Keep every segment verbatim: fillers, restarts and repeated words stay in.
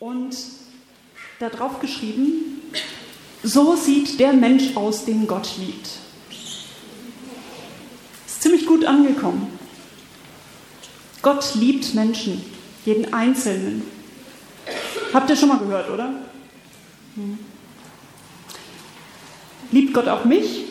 und da drauf geschrieben, so sieht der Mensch aus, den Gott liebt. Ist ziemlich gut angekommen. Gott liebt Menschen, jeden Einzelnen. Habt ihr schon mal gehört, oder? Hm. Liebt Gott auch mich?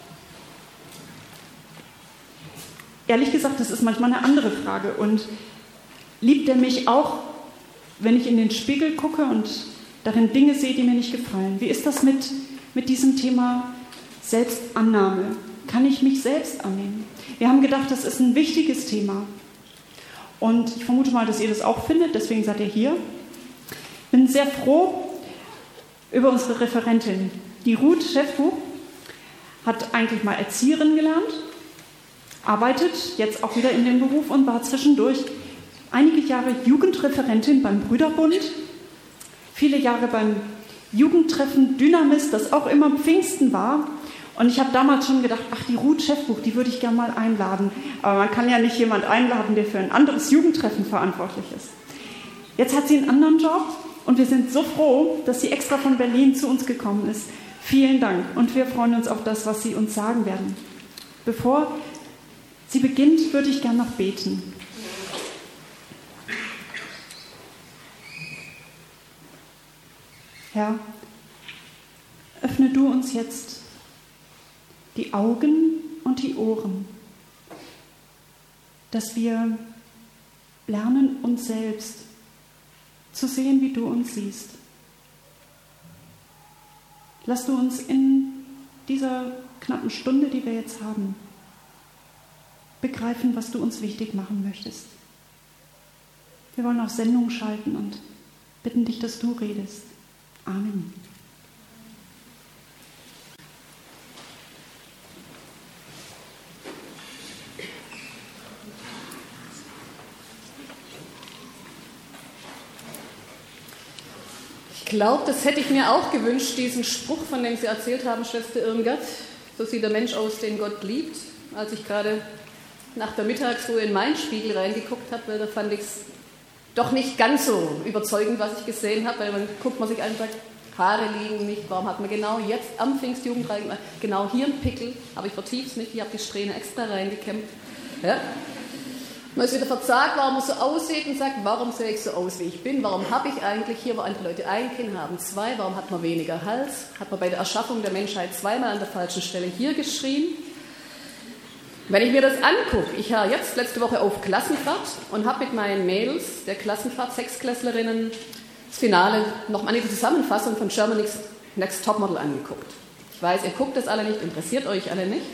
Ehrlich gesagt, das ist manchmal eine andere Frage. Und liebt er mich auch, wenn ich in den Spiegel gucke und darin Dinge sehe, die mir nicht gefallen? Wie ist das mit, mit diesem Thema Selbstannahme? Kann ich mich selbst annehmen? Wir haben gedacht, das ist ein wichtiges Thema. Und ich vermute mal, dass ihr das auch findet, deswegen seid ihr hier. Ich bin sehr froh über unsere Referentin. Die Ruth Schäffbuch hat eigentlich mal Erzieherin gelernt, arbeitet jetzt auch wieder in dem Beruf und war zwischendurch einige Jahre Jugendreferentin beim Brüderbund, viele Jahre beim Jugendtreffen Dynamis, das auch immer Pfingsten war. Und ich habe damals schon gedacht, ach, die Ruth Schäffbuch, die würde ich gerne mal einladen. Aber man kann ja nicht jemand einladen, der für ein anderes Jugendtreffen verantwortlich ist. Jetzt hat sie einen anderen Job und wir sind so froh, dass sie extra von Berlin zu uns gekommen ist. Vielen Dank und wir freuen uns auf das, was Sie uns sagen werden. Bevor sie beginnt, würde ich gerne noch beten. Herr, öffne du uns jetzt die Augen und die Ohren, dass wir lernen, uns selbst zu sehen, wie du uns siehst. Lass du uns in dieser knappen Stunde, die wir jetzt haben, begreifen, was du uns wichtig machen möchtest. Wir wollen auf Sendung schalten und bitten dich, dass du redest. Amen. Ich glaube, das hätte ich mir auch gewünscht, diesen Spruch, von dem Sie erzählt haben, Schwester Irmgard. So sieht der Mensch aus, den Gott liebt. Als ich gerade nach der Mittagsruhe in meinen Spiegel reingeguckt habe, weil da fand ich es doch nicht ganz so überzeugend, was ich gesehen habe, weil man guckt man sich an und sagt, Haare liegen nicht, warum hat man genau jetzt am Pfingstjugendreich, genau hier einen Pickel, aber ich vertiefe es nicht, ich habe die Strähne extra reingekämmt. Ja. Man ist wieder verzagt, warum man so aussieht und sagt, warum sehe ich so aus, wie ich bin, warum habe ich eigentlich hier, wo andere Leute ein Kind haben, zwei, warum hat man weniger Hals, hat man bei der Erschaffung der Menschheit zweimal an der falschen Stelle hier geschrien. Wenn ich mir das angucke, ich war jetzt letzte Woche auf Klassenfahrt und habe mit meinen Mädels der Klassenfahrt, Sechsklässlerinnen, das Finale, nochmal eine Zusammenfassung von Germany's Next Topmodel angeguckt. Ich weiß, ihr guckt das alle nicht, interessiert euch alle nicht.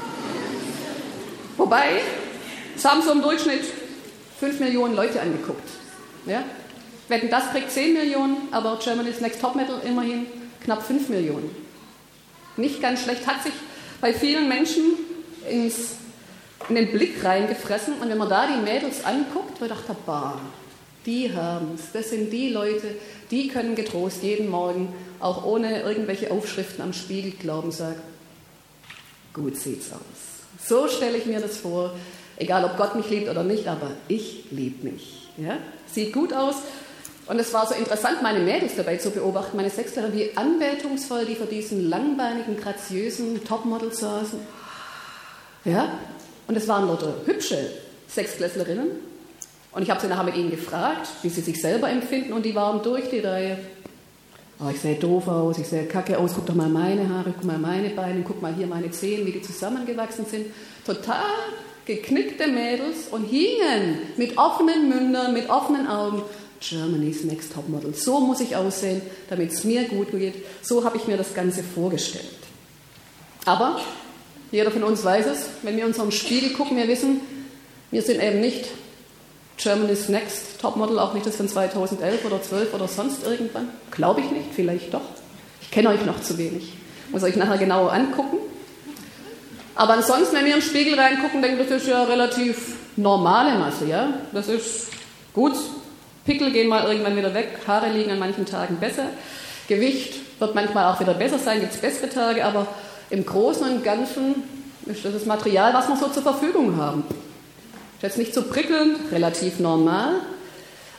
Wobei, es haben so im Durchschnitt fünf Millionen Leute angeguckt. Ja? Wetten, das kriegt zehn Millionen, aber Germany's Next Topmodel immerhin knapp fünf Millionen. Nicht ganz schlecht, hat sich bei vielen Menschen ins, in den Blick reingefressen. Und wenn man da die Mädels anguckt, wird gedacht, bah, die haben es. Das sind die Leute, die können getrost jeden Morgen, auch ohne irgendwelche Aufschriften am Spiegel glauben, sagen, gut sieht's aus. So stelle ich mir das vor. Egal, ob Gott mich liebt oder nicht, aber ich liebe mich. Ja? Sieht gut aus. Und es war so interessant, meine Mädels dabei zu beobachten, meine Sechsklässler, wie anbetungsvoll die vor diesen langbeinigen, graziösen Topmodels saßen. Ja? Und es waren lauter hübsche Sechsklässlerinnen. Und ich habe sie nachher mit ihnen gefragt, wie sie sich selber empfinden. Und die waren durch die Reihe. Oh, ich sehe doof aus, ich sehe kacke aus, guck doch mal meine Haare, guck mal meine Beine, guck mal hier meine Zehen, wie die zusammengewachsen sind. Total geknickte Mädels und hingen mit offenen Mündern, mit offenen Augen. Germany's Next Topmodel. So muss ich aussehen, damit es mir gut geht. So habe ich mir das Ganze vorgestellt. Aber jeder von uns weiß es, wenn wir in unseren Spiegel gucken, wir wissen, wir sind eben nicht Germany's Next Topmodel, auch nicht das von zweitausendelf oder zwölf oder sonst irgendwann. Glaube ich nicht, vielleicht doch. Ich kenne euch noch zu wenig. Muss euch nachher genauer angucken. Aber ansonsten, wenn wir im Spiegel reingucken, denken wir, das ist ja relativ normale Masse, ja? Das ist gut. Pickel gehen mal irgendwann wieder weg, Haare liegen an manchen Tagen besser. Gewicht wird manchmal auch wieder besser sein, gibt es bessere Tage, aber im Großen und Ganzen ist das das Material, was wir so zur Verfügung haben. Ist jetzt nicht so prickelnd, relativ normal.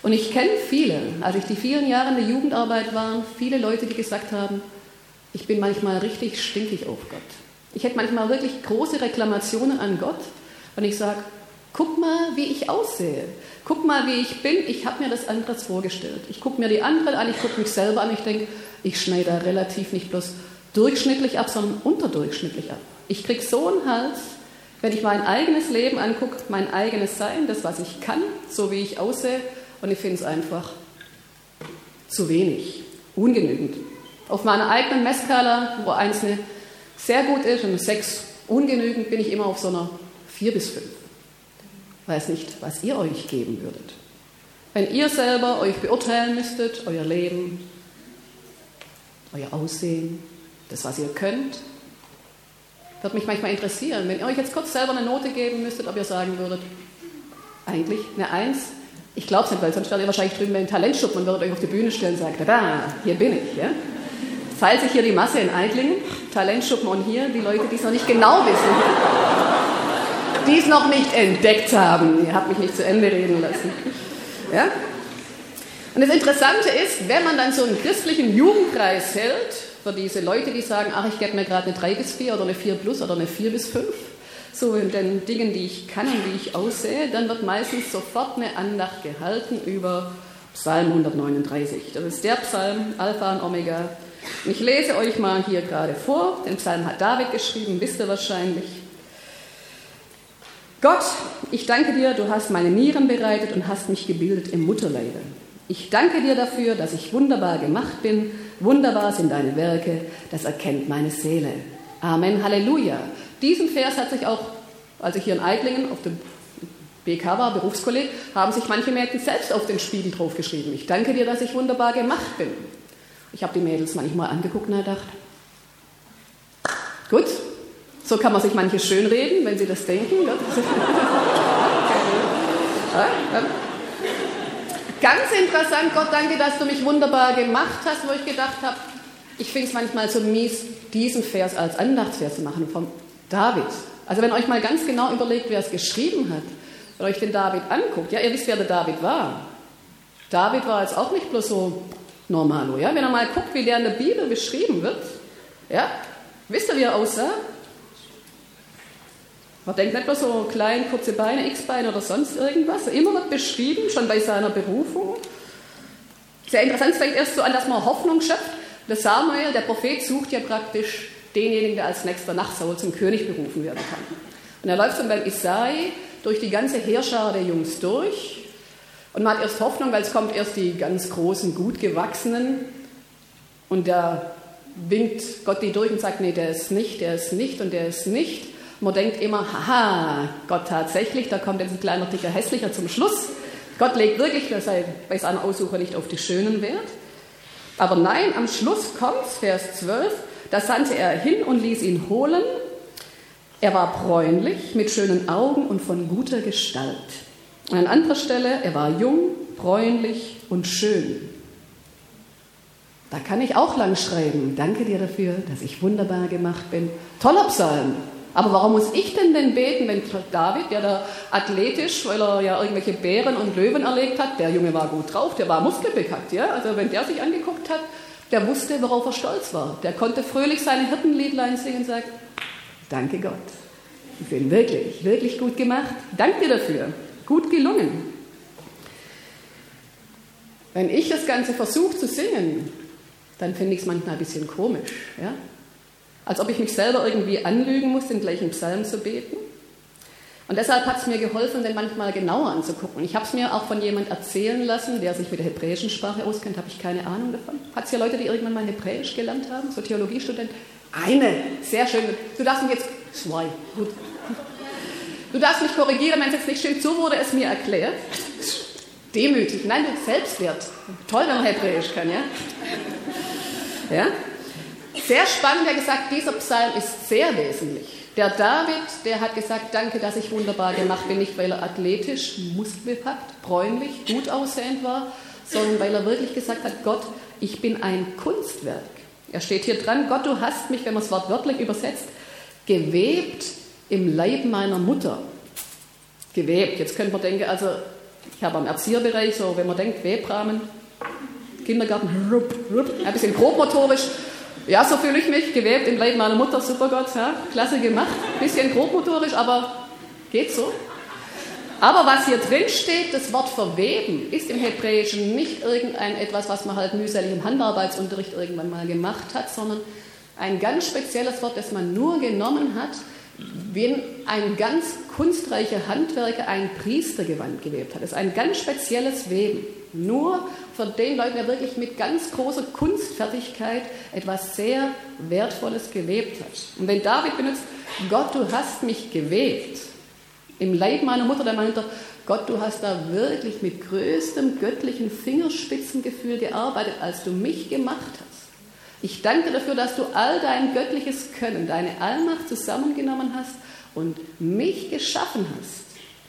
Und ich kenne viele, als ich die vielen Jahre in der Jugendarbeit war, viele Leute, die gesagt haben, ich bin manchmal richtig stinkig auf Gott. Ich hätte manchmal wirklich große Reklamationen an Gott, und ich sage, guck mal, wie ich aussehe. Guck mal, wie ich bin. Ich habe mir das anderes vorgestellt. Ich gucke mir die anderen an, ich gucke mich selber an. Ich denke, ich schneide da relativ nicht bloß durchschnittlich ab, sondern unterdurchschnittlich ab. Ich kriege so einen Hals, wenn ich mein eigenes Leben angucke, mein eigenes Sein, das, was ich kann, so wie ich aussehe. Und ich finde es einfach zu wenig, ungenügend. Auf meiner eigenen Messkala, wo eins eine sehr gut ist und eine sechs ungenügend, bin ich immer auf so einer vier bis fünf. Ich weiß nicht, was ihr euch geben würdet. Wenn ihr selber euch beurteilen müsstet, euer Leben, euer Aussehen, das, was ihr könnt, würde mich manchmal interessieren, wenn ihr euch jetzt kurz selber eine Note geben müsstet, ob ihr sagen würdet, eigentlich eine Eins. Ich glaube es nicht, weil sonst werdet ihr wahrscheinlich drüben einen Talentschuppen und würdet euch auf die Bühne stellen und sagen, da, hier bin ich. Ja? Teilt sich hier die Masse in Eitlingen, Talentschuppen, und hier die Leute, die es noch nicht genau wissen, die es noch nicht entdeckt haben. Ihr habt mich nicht zu Ende reden lassen. Ja? Und das Interessante ist, wenn man dann so einen christlichen Jugendkreis hält, für diese Leute, die sagen, ach, ich gebe mir gerade eine drei bis vier oder eine vier plus oder eine vier bis fünf, so in den Dingen, die ich kann und wie ich aussehe, dann wird meistens sofort eine Andacht gehalten über Psalm hundertneununddreißig. Das ist der Psalm, Alpha und Omega. Und ich lese euch mal hier gerade vor. Den Psalm hat David geschrieben, wisst ihr wahrscheinlich. Gott, ich danke dir, du hast meine Nieren bereitet und hast mich gebildet im Mutterleibe. Ich danke dir dafür, dass ich wunderbar gemacht bin. Wunderbar sind deine Werke, das erkennt meine Seele. Amen, Halleluja. Diesen Vers hat sich auch, als ich hier in Eitlingen auf dem B K war, Berufskolleg, haben sich manche Mädchen selbst auf den Spiegel draufgeschrieben. Ich danke dir, dass ich wunderbar gemacht bin. Ich habe die Mädels manchmal angeguckt und gedacht, gut, so kann man sich manches schönreden, wenn sie das denken. Ganz interessant, Gott, danke, dass du mich wunderbar gemacht hast, wo ich gedacht habe, ich finde es manchmal so mies, diesen Vers als Andachtsvers zu machen, vom David. Also wenn ihr euch mal ganz genau überlegt, wer es geschrieben hat, wenn ihr euch den David anguckt, ja, ihr wisst, wer der David war. David war jetzt auch nicht bloß so normalo, ja. Wenn ihr mal guckt, wie der in der Bibel beschrieben wird, ja, wisst ihr, wie er aussah? Man denkt nicht bloß so klein, kurze Beine, X-Beine oder sonst irgendwas. Immer wird beschrieben, schon bei seiner Berufung. Sehr interessant, es fängt erst so an, dass man Hoffnung schöpft. Der Samuel, der Prophet, sucht ja praktisch denjenigen, der als nächster nach Saul zum König berufen werden kann. Und er läuft dann beim Isai durch die ganze Heerschar der Jungs durch. Und man hat erst Hoffnung, weil es kommt erst die ganz großen, gut gewachsenen. Und da winkt Gott die durch und sagt, nee, der ist nicht, der ist nicht und der ist nicht. Man denkt immer, haha, Gott tatsächlich, da kommt jetzt ein kleiner, dicker, hässlicher zum Schluss. Gott legt wirklich bei seiner Aussuche nicht auf die Schönen Wert. Aber nein, am Schluss kommt Vers zwölf, da sandte er hin und ließ ihn holen. Er war bräunlich, mit schönen Augen und von guter Gestalt. Und an anderer Stelle, er war jung, bräunlich und schön. Da kann ich auch lang schreiben. Danke dir dafür, dass ich wunderbar gemacht bin. Toller Psalm. Aber warum muss ich denn denn beten, wenn David, der da athletisch, weil er ja irgendwelche Bären und Löwen erlegt hat, der Junge war gut drauf, der war muskelbepackt, ja? Also wenn der sich angeguckt hat, der wusste, worauf er stolz war. Der konnte fröhlich seine Hirtenliedlein singen und sagt, danke Gott, ich bin wirklich, wirklich gut gemacht. Danke dir dafür, gut gelungen. Wenn ich das Ganze versuche zu singen, dann finde ich es manchmal ein bisschen komisch, ja? Als ob ich mich selber irgendwie anlügen muss, den gleichen Psalm zu beten. Und deshalb hat es mir geholfen, den manchmal genauer anzugucken. Ich habe es mir auch von jemand erzählen lassen, der sich mit der hebräischen Sprache auskennt, habe ich keine Ahnung davon. Hat es hier Leute, die irgendwann mal Hebräisch gelernt haben, so Theologiestudenten? Eine, sehr schön. Du darfst mich jetzt, zwei, gut. Du darfst mich korrigieren, wenn es jetzt nicht stimmt, so wurde es mir erklärt. Demütig, nein, du Selbstwert. Toll, wenn man Hebräisch kann, ja? Ja? Sehr spannend, er hat gesagt, dieser Psalm ist sehr wesentlich. Der David, der hat gesagt, danke, dass ich wunderbar gemacht bin, nicht weil er athletisch, muskelbepackt, bräunlich, gut aussehend war, sondern weil er wirklich gesagt hat, Gott, ich bin ein Kunstwerk. Er steht hier dran, Gott, du hast mich, wenn man es wortwörtlich übersetzt, gewebt im Leib meiner Mutter. Gewebt, jetzt könnte man denken, also Ich habe am Erzieherbereich, so wenn man denkt, Webrahmen, Kindergarten, rup, rup, ein bisschen grobmotorisch. Ja, so fühle ich mich, gewebt im Leib meiner Mutter, super Gott, ja, klasse gemacht. Bisschen grobmotorisch, aber geht so. Aber was hier drin steht, das Wort verweben, ist im Hebräischen nicht irgendein etwas, was man halt mühselig im Handarbeitsunterricht irgendwann mal gemacht hat, sondern ein ganz spezielles Wort, das man nur genommen hat, wenn ein ganz kunstreicher Handwerker ein Priestergewand gewebt hat. Das ist ein ganz spezielles Weben. Nur von den Leuten, der wirklich mit ganz großer Kunstfertigkeit etwas sehr Wertvolles gewebt hat. Und wenn David benutzt, Gott, du hast mich gewebt, im Leib meiner Mutter, der meinte, Gott, du hast da wirklich mit größtem göttlichen Fingerspitzengefühl gearbeitet, als du mich gemacht hast. Ich danke dafür, dass du all dein göttliches Können, deine Allmacht zusammengenommen hast und mich geschaffen hast.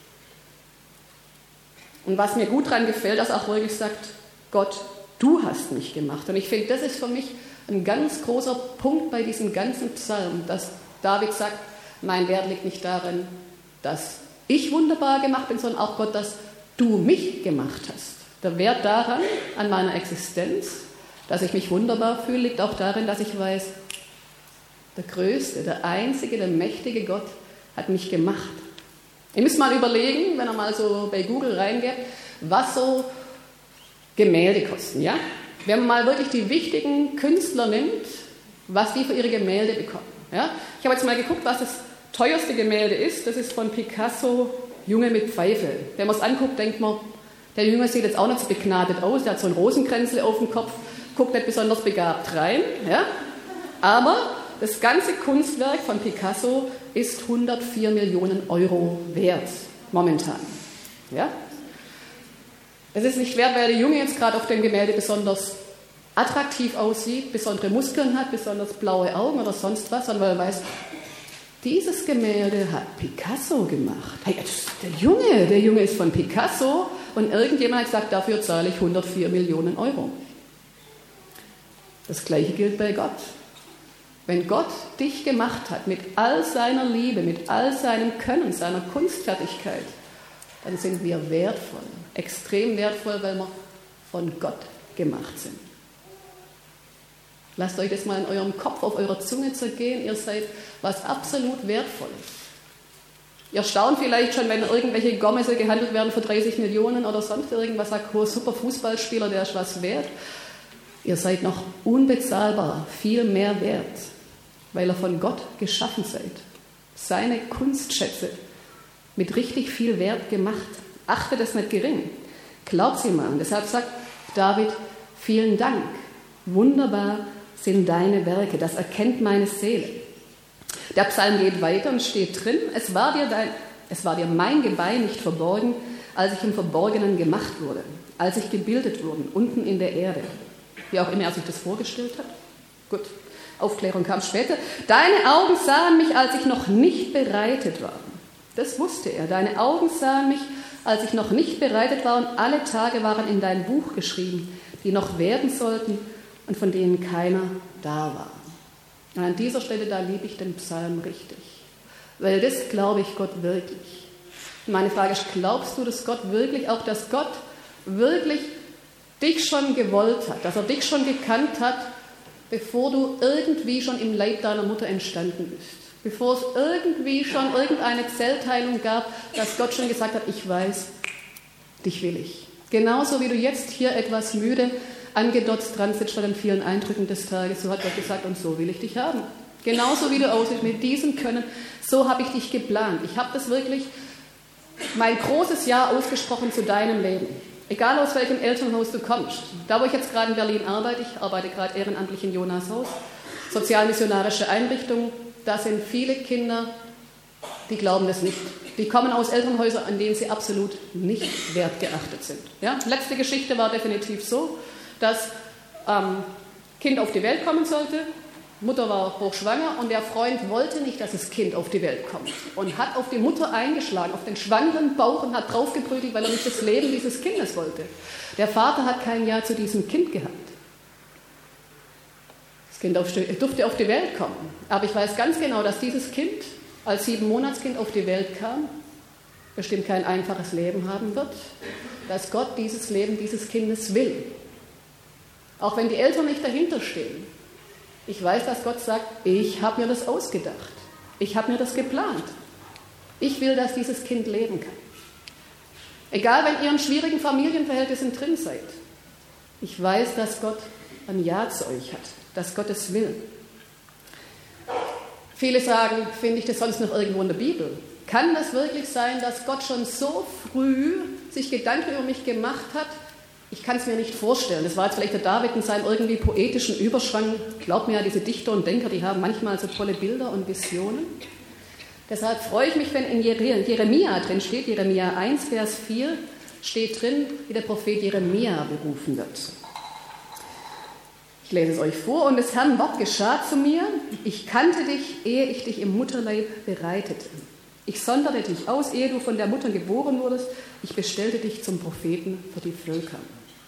Und was mir gut daran gefällt, dass auch wirklich sagt, Gott, du hast mich gemacht. Und ich finde, das ist für mich ein ganz großer Punkt bei diesem ganzen Psalm, dass David sagt, mein Wert liegt nicht darin, dass ich wunderbar gemacht bin, sondern auch Gott, dass du mich gemacht hast. Der Wert daran, an meiner Existenz, dass ich mich wunderbar fühle, liegt auch darin, dass ich weiß, der Größte, der Einzige, der mächtige Gott hat mich gemacht. Ihr müsst mal überlegen, wenn ihr mal so bei Google reingeht, was so Gemälde kosten. Ja? Wenn man mal wirklich die wichtigen Künstler nimmt, was die für ihre Gemälde bekommen. Ja? Ich habe jetzt mal geguckt, was das teuerste Gemälde ist. Das ist von Picasso, Junge mit Pfeife. Wenn man es anguckt, denkt man, der Junge sieht jetzt auch nicht so begnadet aus, der hat so ein Rosenkränzle auf dem Kopf, guckt nicht besonders begabt rein. Ja? Aber das ganze Kunstwerk von Picasso ist hundertvier Millionen Euro wert, momentan. Ja? Das ist nicht wert, weil der Junge jetzt gerade auf dem Gemälde besonders attraktiv aussieht, besondere Muskeln hat, besonders blaue Augen oder sonst was, sondern weil er weiß, dieses Gemälde hat Picasso gemacht. Hey, das ist der Junge, der Junge ist von Picasso und irgendjemand hat gesagt, dafür zahle ich hundertvier Millionen Euro. Das Gleiche gilt bei Gott. Wenn Gott dich gemacht hat mit all seiner Liebe, mit all seinem Können, seiner Kunstfertigkeit, dann sind wir wertvoll, extrem wertvoll, weil wir von Gott gemacht sind. Lasst euch das mal in eurem Kopf, auf eurer Zunge zergehen. Ihr seid was absolut Wertvolles. Ihr staunt vielleicht schon, wenn irgendwelche Gomese gehandelt werden für dreißig Millionen oder sonst irgendwas, sagt, oh, super Fußballspieler, der ist was wert. Ihr seid noch unbezahlbar, viel mehr wert, weil ihr von Gott geschaffen seid. Seine Kunstschätze mit richtig viel Wert gemacht. Achtet es nicht gering. Glaubt sie mal. Und deshalb sagt David, vielen Dank. Wunderbar sind deine Werke. Das erkennt meine Seele. Der Psalm geht weiter und steht drin, es war dir, dein, es war dir mein Gebein nicht verborgen, als ich im Verborgenen gemacht wurde, als ich gebildet wurde, unten in der Erde. Wie auch immer er sich das vorgestellt hat. Gut, Aufklärung kam später. Deine Augen sahen mich, als ich noch nicht bereitet war. Das wusste er. Deine Augen sahen mich, als ich noch nicht bereitet war, und alle Tage waren in dein Buch geschrieben, die noch werden sollten und von denen keiner da war. Und an dieser Stelle, da liebe ich den Psalm richtig. Weil das glaube ich Gott wirklich. Und meine Frage ist, glaubst du, dass Gott wirklich, auch dass Gott wirklich dich schon gewollt hat, dass er dich schon gekannt hat, bevor du irgendwie schon im Leib deiner Mutter entstanden bist? Bevor es irgendwie schon irgendeine Zellteilung gab, dass Gott schon gesagt hat, ich weiß, dich will ich. Genauso wie du jetzt hier etwas müde angedotzt dran sitzt bei den vielen Eindrücken des Tages, so hat Gott gesagt, und so will ich dich haben. Genauso wie du aussiehst, mit diesem Können, so habe ich dich geplant. Ich habe das wirklich mein großes Ja ausgesprochen zu deinem Leben. Egal aus welchem Elternhaus du kommst. Da, wo ich jetzt gerade in Berlin arbeite, ich arbeite gerade ehrenamtlich in Jonas Haus, sozialmissionarische Einrichtung, da sind viele Kinder, die glauben das nicht. Die kommen aus Elternhäusern, an denen sie absolut nicht wertgeachtet sind. Ja? Letzte Geschichte war definitiv so, dass ähm, Kind auf die Welt kommen sollte, Mutter war hochschwanger und der Freund wollte nicht, dass das Kind auf die Welt kommt und hat auf die Mutter eingeschlagen, auf den schwangeren Bauch und hat draufgeprügelt, weil er nicht das Leben dieses Kindes wollte. Der Vater hat kein Ja zu diesem Kind gehabt. Das Kind auf, durfte auf die Welt kommen. Aber ich weiß ganz genau, dass dieses Kind als Siebenmonatskind auf die Welt kam bestimmt kein einfaches Leben haben wird, dass Gott dieses Leben dieses Kindes will. Auch wenn die Eltern nicht dahinter stehen. Ich weiß, dass Gott sagt, ich habe mir das ausgedacht. Ich habe mir das geplant. Ich will, dass dieses Kind leben kann. Egal, wenn ihr in schwierigen Familienverhältnissen drin seid. Ich weiß, dass Gott ein Ja zu euch hat, dass Gott es will. Viele sagen, finde ich das sonst noch irgendwo in der Bibel? Kann das wirklich sein, dass Gott schon so früh sich Gedanken über mich gemacht hat? Ich kann es mir nicht vorstellen. Das war jetzt vielleicht der David in seinem irgendwie poetischen Überschwang. Glaubt mir ja, diese Dichter und Denker, die haben manchmal so tolle Bilder und Visionen. Deshalb freue ich mich, wenn in Jeremia drin steht, Jeremia eins, Vers vier, steht drin, wie der Prophet Jeremia berufen wird. Ich lese es euch vor. Und des Herrn Wort geschah zu mir, ich kannte dich, ehe ich dich im Mutterleib bereitete. Ich sonderte dich aus, ehe du von der Mutter geboren wurdest. Ich bestellte dich zum Propheten für die Völker.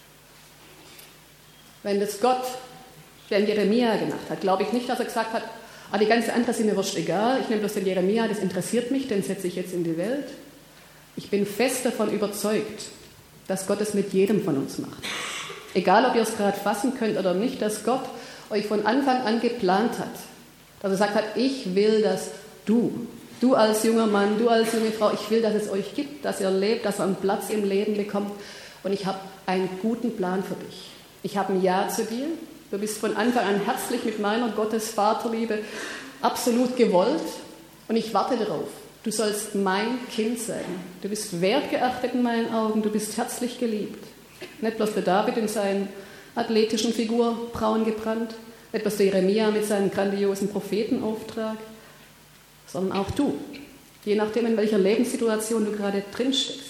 Wenn das Gott, der Jeremia gemacht hat, glaube ich nicht, dass er gesagt hat, ah, die ganze andere sind mir wurscht egal, ich nehme bloß den Jeremia, das interessiert mich, den setze ich jetzt in die Welt. Ich bin fest davon überzeugt, dass Gott es mit jedem von uns macht. Egal, ob ihr es gerade fassen könnt oder nicht, dass Gott euch von Anfang an geplant hat. Dass er gesagt hat, ich will, dass du, du als junger Mann, du als junge Frau, ich will, dass es euch gibt, dass ihr lebt, dass ihr einen Platz im Leben bekommt. Und ich habe einen guten Plan für dich. Ich habe ein Ja zu dir. Du bist von Anfang an herzlich mit meiner Gottes-Vaterliebe absolut gewollt. Und ich warte darauf. Du sollst mein Kind sein. Du bist wertgeachtet in meinen Augen. Du bist herzlich geliebt. Nicht bloß der David in seiner athletischen Figur braun gebrannt, nicht bloß der Jeremia mit seinem grandiosen Prophetenauftrag, sondern auch du, je nachdem, in welcher Lebenssituation du gerade drin steckst.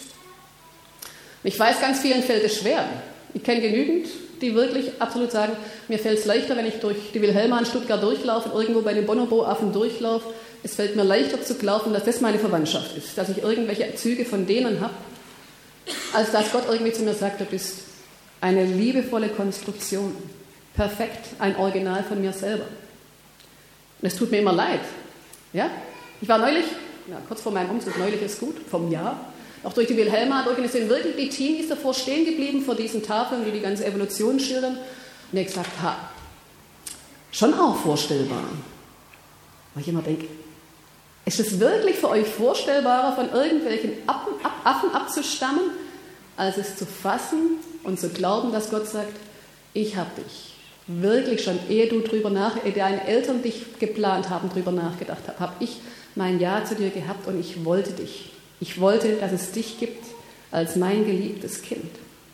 Ich weiß, ganz vielen fällt es schwer. Ich kenne genügend, die wirklich absolut sagen, mir fällt es leichter, wenn ich durch die Wilhelma in Stuttgart durchlaufe und irgendwo bei den Bonobo-Affen durchlaufe. Es fällt mir leichter zu glauben, dass das meine Verwandtschaft ist, dass ich irgendwelche Züge von denen habe, als dass Gott irgendwie zu mir sagt, du bist eine liebevolle Konstruktion, perfekt, ein Original von mir selber. Und es tut mir immer leid. Ja? Ich war neulich, ja, kurz vor meinem Umzug, neulich ist gut, vom Jahr, auch durch die Wilhelma durch, und es sind wirklich die Teenies davor stehen geblieben, vor diesen Tafeln, die die ganze Evolution schildern. Und ich gesagt, ha, schon auch vorstellbar. Weil ich immer denke, ist es wirklich für euch vorstellbarer, von irgendwelchen Affen, Affen abzustammen, als es zu fassen und zu glauben, dass Gott sagt, ich habe dich wirklich schon, ehe du drüber nach, ehe deine Eltern dich geplant haben, drüber nachgedacht haben, habe ich mein Ja zu dir gehabt und ich wollte dich. Ich wollte, dass es dich gibt als mein geliebtes Kind.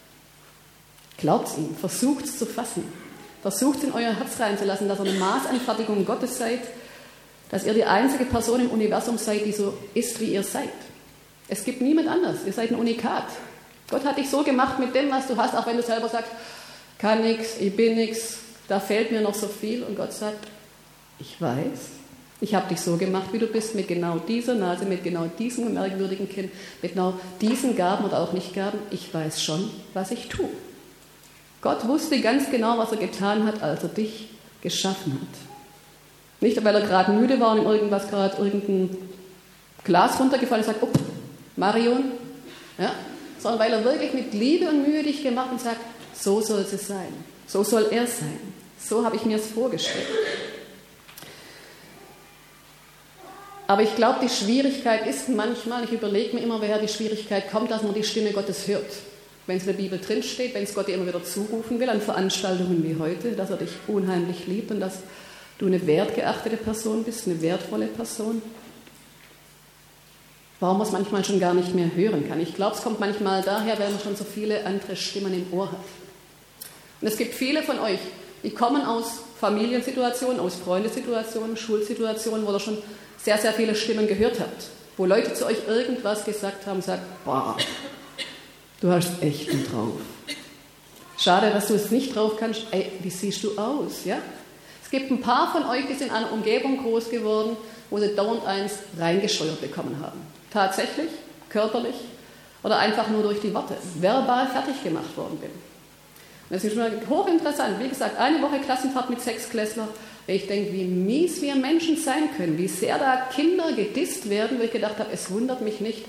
Glaubt's ihm, versucht es zu fassen, versucht es in euer Herz reinzulassen, dass ihr eine Maßanfertigung Gottes seid, dass ihr die einzige Person im Universum seid, die so ist, wie ihr seid. Es gibt niemand anders. Ihr seid ein Unikat. Gott hat dich so gemacht mit dem, was du hast, auch wenn du selber sagst, kann nichts, ich bin nichts, da fehlt mir noch so viel. Und Gott sagt, ich weiß, ich habe dich so gemacht, wie du bist, mit genau dieser Nase, mit genau diesem merkwürdigen Kinn, mit genau diesen Gaben oder auch nicht Gaben. Ich weiß schon, was ich tue. Gott wusste ganz genau, was er getan hat, als er dich geschaffen hat. Nicht, weil er gerade müde war und ihm irgendwas gerade irgendein Glas runtergefallen ist und sagt, oh, Marion, ja, sondern weil er wirklich mit Liebe und Mühe dich gemacht und sagt, so soll es sein, so soll er sein, so habe ich mir es vorgestellt. Aber ich glaube, die Schwierigkeit ist manchmal, ich überlege mir immer, woher die Schwierigkeit kommt, dass man die Stimme Gottes hört. Wenn es in der Bibel drinsteht, wenn es Gott dir immer wieder zurufen will, an Veranstaltungen wie heute, dass er dich unheimlich liebt und dass du eine wertgeachtete Person bist, eine wertvolle Person. Warum man es manchmal schon gar nicht mehr hören kann. Ich glaube, es kommt manchmal daher, weil man schon so viele andere Stimmen im Ohr hat. Und es gibt viele von euch, die kommen aus Familiensituationen, aus Freundesituationen, Schulsituationen, wo ihr schon sehr, sehr viele Stimmen gehört habt. Wo Leute zu euch irgendwas gesagt haben, sagt, boah, du hast echt einen drauf. Schade, dass du es nicht drauf kannst. Ey, wie siehst du aus, ja? Es gibt ein paar von euch, die sind in einer Umgebung groß geworden, wo sie dauernd eins reingescheuert bekommen haben. Tatsächlich, körperlich oder einfach nur durch die Worte, verbal fertig gemacht worden bin. Und das ist schon mal hochinteressant. Wie gesagt, eine Woche Klassenfahrt mit Sechsklässler, weil ich denke, wie mies wir Menschen sein können, wie sehr da Kinder gedisst werden, weil ich gedacht habe, es wundert mich nicht,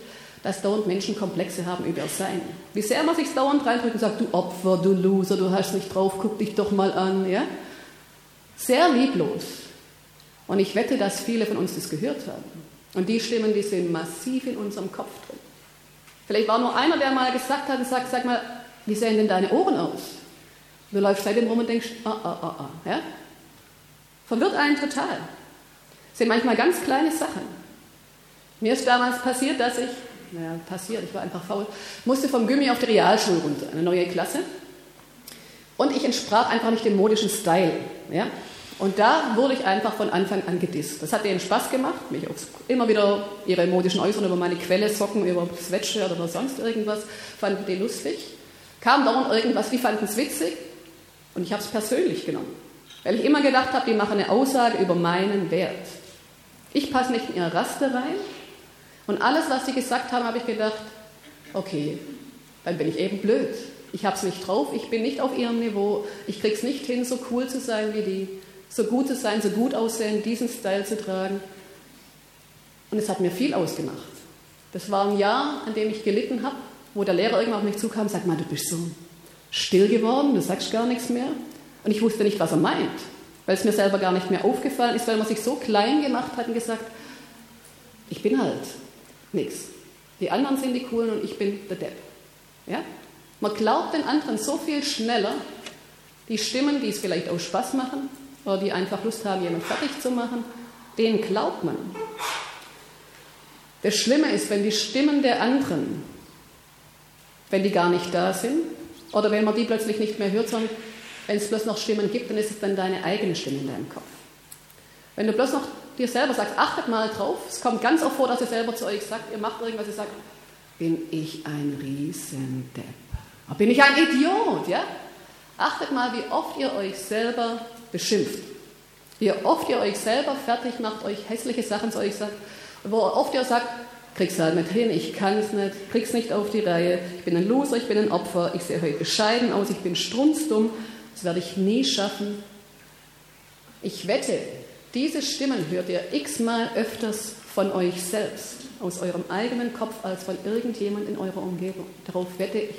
dass dauernd Menschen Komplexe haben über ihr Sein. Wie sehr man sich dauernd reindrückt und sagt, du Opfer, du Loser, du hast nicht drauf, guck dich doch mal an. Ja? Sehr lieblos. Und ich wette, dass viele von uns das gehört haben. Und die Stimmen, die sind massiv in unserem Kopf drin. Vielleicht war nur einer, der mal gesagt hat und sagt, sag mal, wie sehen denn deine Ohren aus? Du läufst seitdem rum und denkst, ah, ah, ah, ah. Ja? Verwirrt einen total. Das sind manchmal ganz kleine Sachen. Mir ist damals passiert, dass ich, naja, passiert, ich war einfach faul, musste vom Gymi auf die Realschule runter, eine neue Klasse. Und ich entsprach einfach nicht dem modischen Style. Ja? Und da wurde ich einfach von Anfang an gedisst. Das hat denen Spaß gemacht, mich aufs, immer wieder ihre modischen Äußerungen über meine Quelle socken, über Sweatshirt oder sonst irgendwas, fanden die lustig. Kam dauernd irgendwas, die fanden es witzig und ich habe es persönlich genommen. Weil ich immer gedacht habe, die machen eine Aussage über meinen Wert. Ich passe nicht in ihr Raster rein und alles, was sie gesagt haben, habe ich gedacht, okay, dann bin ich eben blöd. Ich habe es nicht drauf, ich bin nicht auf ihrem Niveau, ich kriege es nicht hin, so cool zu sein wie die, so gut zu sein, so gut aussehen, diesen Style zu tragen. Und es hat mir viel ausgemacht. Das war ein Jahr, an dem ich gelitten habe, wo der Lehrer irgendwann auf mich zukam und sagt, du bist so still geworden, du sagst gar nichts mehr. Und ich wusste nicht, was er meint, weil es mir selber gar nicht mehr aufgefallen ist, weil man sich so klein gemacht hat und gesagt, ich bin halt nichts. Die anderen sind die Coolen und ich bin der Depp. Ja? Man glaubt den anderen so viel schneller, die Stimmen, die es vielleicht aus Spaß machen oder die einfach Lust haben, jemanden fertig zu machen, denen glaubt man. Das Schlimme ist, wenn die Stimmen der anderen, wenn die gar nicht da sind oder wenn man die plötzlich nicht mehr hört, sondern wenn es bloß noch Stimmen gibt, dann ist es dann deine eigene Stimme in deinem Kopf. Wenn du bloß noch dir selber sagst, achtet mal drauf, es kommt ganz oft vor, dass ihr selber zu euch sagt, ihr macht irgendwas, ihr sagt, bin ich ein Riesendepp? Bin ich ein Idiot? Ja? Achtet mal, wie oft ihr euch selber beschimpft. Wie oft ihr euch selber fertig macht, euch hässliche Sachen zu euch sagt, wo oft ihr sagt, krieg's halt nicht hin, ich kann es nicht, krieg's nicht auf die Reihe, ich bin ein Loser, ich bin ein Opfer, ich sehe heute bescheiden aus, ich bin strunzdumm, das werde ich nie schaffen. Ich wette, diese Stimmen hört ihr x-mal öfters von euch selbst, aus eurem eigenen Kopf, als von irgendjemand in eurer Umgebung. Darauf wette ich.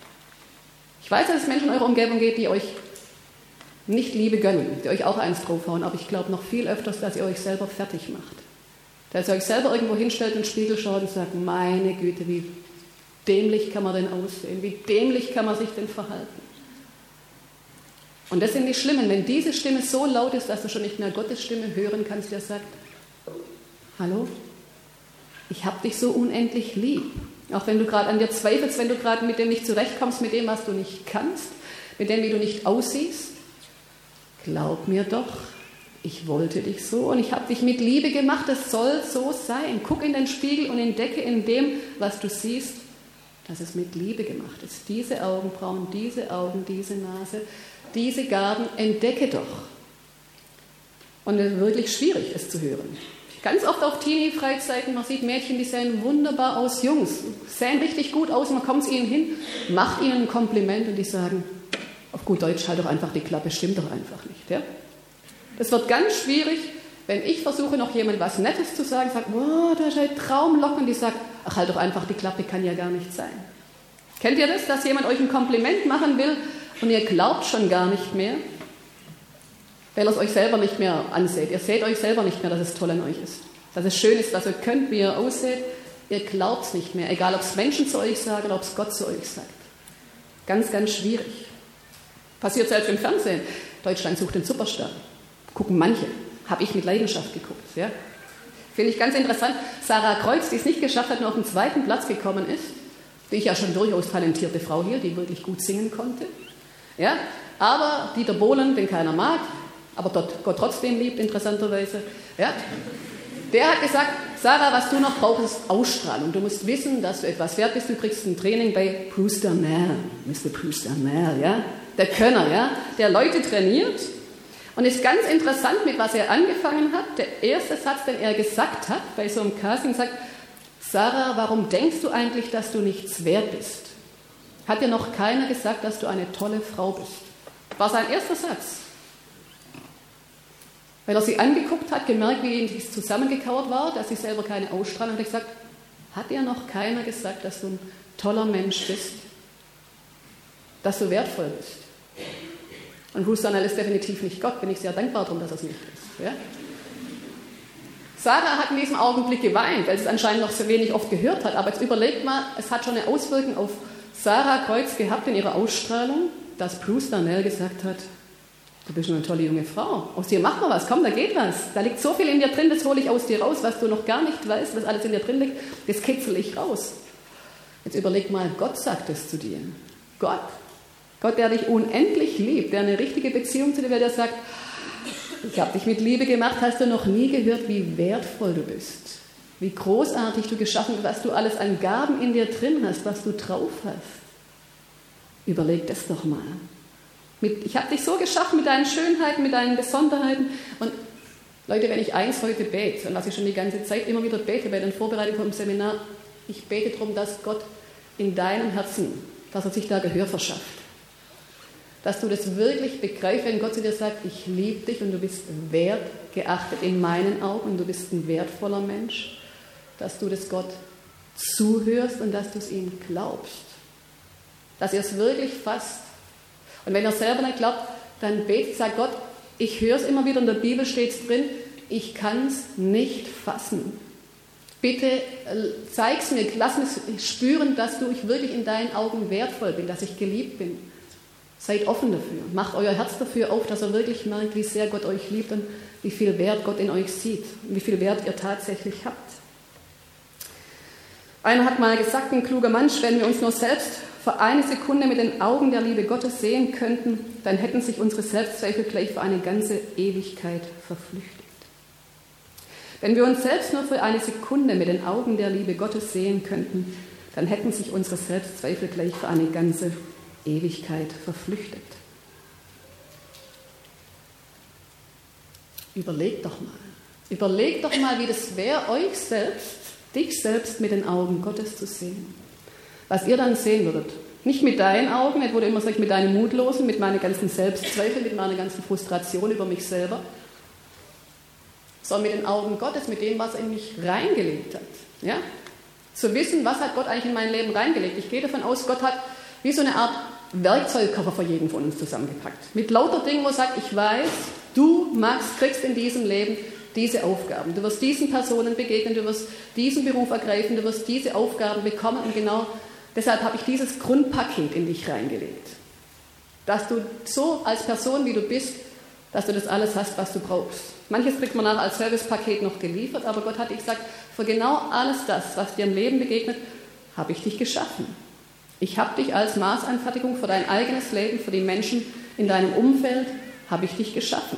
Ich weiß, dass es Menschen in eurer Umgebung geht, die euch nicht Liebe gönnen, die euch auch eins draufhauen, aber ich glaube noch viel öfters, dass ihr euch selber fertig macht. Dass ihr euch selber irgendwo hinstellt und in den Spiegel schaut und sagt, meine Güte, wie dämlich kann man denn aussehen, wie dämlich kann man sich denn verhalten. Und das sind die Schlimmen, wenn diese Stimme so laut ist, dass du schon nicht mehr Gottes Stimme hören kannst, der sagt, hallo, ich habe dich so unendlich lieb. Auch wenn du gerade an dir zweifelst, wenn du gerade mit dem nicht zurechtkommst, mit dem, was du nicht kannst, mit dem, wie du nicht aussiehst, glaub mir doch, ich wollte dich so und ich habe dich mit Liebe gemacht, es soll so sein. Guck in den Spiegel und entdecke in dem, was du siehst, dass es mit Liebe gemacht ist. Diese Augenbrauen, diese Augen, diese Nase, diese Gaben, entdecke doch. Und es ist wirklich schwierig, es zu hören. Ganz oft auf Teenie-Freizeiten, man sieht Mädchen, die sehen wunderbar aus, Jungs, sehen richtig gut aus, man kommt zu ihnen hin, macht ihnen ein Kompliment und die sagen, auf gut Deutsch, halt doch einfach die Klappe, stimmt doch einfach nicht. Ja? Das wird ganz schwierig, wenn ich versuche, noch jemand was Nettes zu sagen, sagt, wow, da ist ein Traumlocken, und die sagt, ach, halt doch einfach die Klappe, kann ja gar nicht sein. Kennt ihr das, dass jemand euch ein Kompliment machen will und ihr glaubt schon gar nicht mehr, weil ihr es euch selber nicht mehr anseht. Ihr seht euch selber nicht mehr, dass es toll an euch ist. Dass es schön ist, dass ihr könnt, wie ihr ausseht. Ihr glaubt es nicht mehr, egal ob es Menschen zu euch sagen oder ob es Gott zu euch sagt. Ganz, ganz schwierig. Passiert selbst im Fernsehen. Deutschland sucht den Superstar. Gucken manche. Habe ich mit Leidenschaft geguckt. Ja? Finde ich ganz interessant. Sarah Kreuz, die es nicht geschafft hat und auf den zweiten Platz gekommen ist, die ich ja schon durchaus talentierte Frau hier, die wirklich gut singen konnte. Ja? Aber Dieter Bohlen, den keiner mag, aber Gott trotzdem liebt, interessanterweise, ja? Der hat gesagt, Sarah, was du noch brauchst, ist Ausstrahlung. Du musst wissen, dass du etwas wert bist. Du kriegst ein Training bei Bruce Darnell, Mister Bruce Darnell, ja? Der Könner, ja? Der Leute trainiert. Und es ist ganz interessant, mit was er angefangen hat. Der erste Satz, den er gesagt hat, bei so einem Casting, sagt, Sarah, warum denkst du eigentlich, dass du nichts wert bist? Hat dir noch keiner gesagt, dass du eine tolle Frau bist? War sein erster Satz. Weil er sie angeguckt hat, gemerkt, wie ihnen das zusammengekauert war, dass sie selber keine Ausstrahlung hat, und gesagt, Hat dir noch keiner gesagt, dass du ein toller Mensch bist? Dass du wertvoll bist? Und Bruce Darnell ist definitiv nicht Gott, bin ich sehr dankbar darum, dass er es nicht ist. Ja? Sarah hat in diesem Augenblick geweint, weil sie es anscheinend noch so wenig oft gehört hat. Aber jetzt überlegt mal, es hat schon eine Auswirkung auf Sarah Kreuz gehabt in ihrer Ausstrahlung, dass Bruce Darnell gesagt hat, du bist nur eine tolle junge Frau, aus dir machen wir was, komm, da geht was. Da liegt so viel in dir drin, das hole ich aus dir raus, was du noch gar nicht weißt, was alles in dir drin liegt, das kitzel ich raus. Jetzt überleg mal, Gott sagt es zu dir. Gott. Gott, der dich unendlich liebt, der eine richtige Beziehung zu dir, der sagt, ich habe dich mit Liebe gemacht, hast du noch nie gehört, wie wertvoll du bist, wie großartig du geschaffen bist, was du alles an Gaben in dir drin hast, was du drauf hast. Überleg das doch mal. Mit, ich habe dich so geschaffen mit deinen Schönheiten, mit deinen Besonderheiten. Und Leute, wenn ich eins heute bete, und was ich schon die ganze Zeit immer wieder bete bei den Vorbereitungen vom Seminar, ich bete darum, dass Gott in deinem Herzen, dass er sich da Gehör verschafft. Dass du das wirklich begreifst, wenn Gott zu dir sagt, ich liebe dich und du bist wertgeachtet in meinen Augen und du bist ein wertvoller Mensch, dass du das Gott zuhörst und dass du es ihm glaubst. Dass ihr es wirklich fasst. Und wenn ihr selber nicht glaubt, dann betet, sagt Gott, ich höre es immer wieder, in der Bibel steht es drin, ich kann es nicht fassen. Bitte zeig es mir, lass mich spüren, dass du ich wirklich in deinen Augen wertvoll bin, dass ich geliebt bin. Seid offen dafür. Macht euer Herz dafür auf, dass er wirklich merkt, wie sehr Gott euch liebt und wie viel Wert Gott in euch sieht und wie viel Wert ihr tatsächlich habt. Einer hat mal gesagt, ein kluger Mensch, wenn wir uns nur selbst für eine Sekunde mit den Augen der Liebe Gottes sehen könnten, dann hätten sich unsere Selbstzweifel gleich für eine ganze Ewigkeit verflüchtigt. Wenn wir uns selbst nur für eine Sekunde mit den Augen der Liebe Gottes sehen könnten, dann hätten sich unsere Selbstzweifel gleich für eine ganze Ewigkeit verflüchtigt. Überlegt doch mal. Überlegt doch mal, wie das wäre, euch selbst, dich selbst mit den Augen Gottes zu sehen. Was ihr dann sehen würdet. Nicht mit deinen Augen, nicht wo du immer sagst, mit deinen Mutlosen, mit meinen ganzen Selbstzweifeln, mit meiner ganzen Frustration über mich selber, sondern mit den Augen Gottes, mit dem, was er in mich reingelegt hat. Ja? Zu wissen, was hat Gott eigentlich in mein Leben reingelegt. Ich gehe davon aus, Gott hat wie so eine Art Werkzeugkoffer für jeden von uns zusammengepackt. Mit lauter Dingen, wo er sagt, ich weiß, du, Max, kriegst in diesem Leben diese Aufgaben. Du wirst diesen Personen begegnen, du wirst diesen Beruf ergreifen, du wirst diese Aufgaben bekommen und genau deshalb habe ich dieses Grundpaket in dich reingelegt. Dass du so als Person, wie du bist, dass du das alles hast, was du brauchst. Manches kriegt man nachher als Servicepaket noch geliefert, aber Gott hat dich gesagt, für genau alles das, was dir im Leben begegnet, habe ich dich geschaffen. Ich habe dich als Maßanfertigung für dein eigenes Leben, für die Menschen in deinem Umfeld, habe ich dich geschaffen.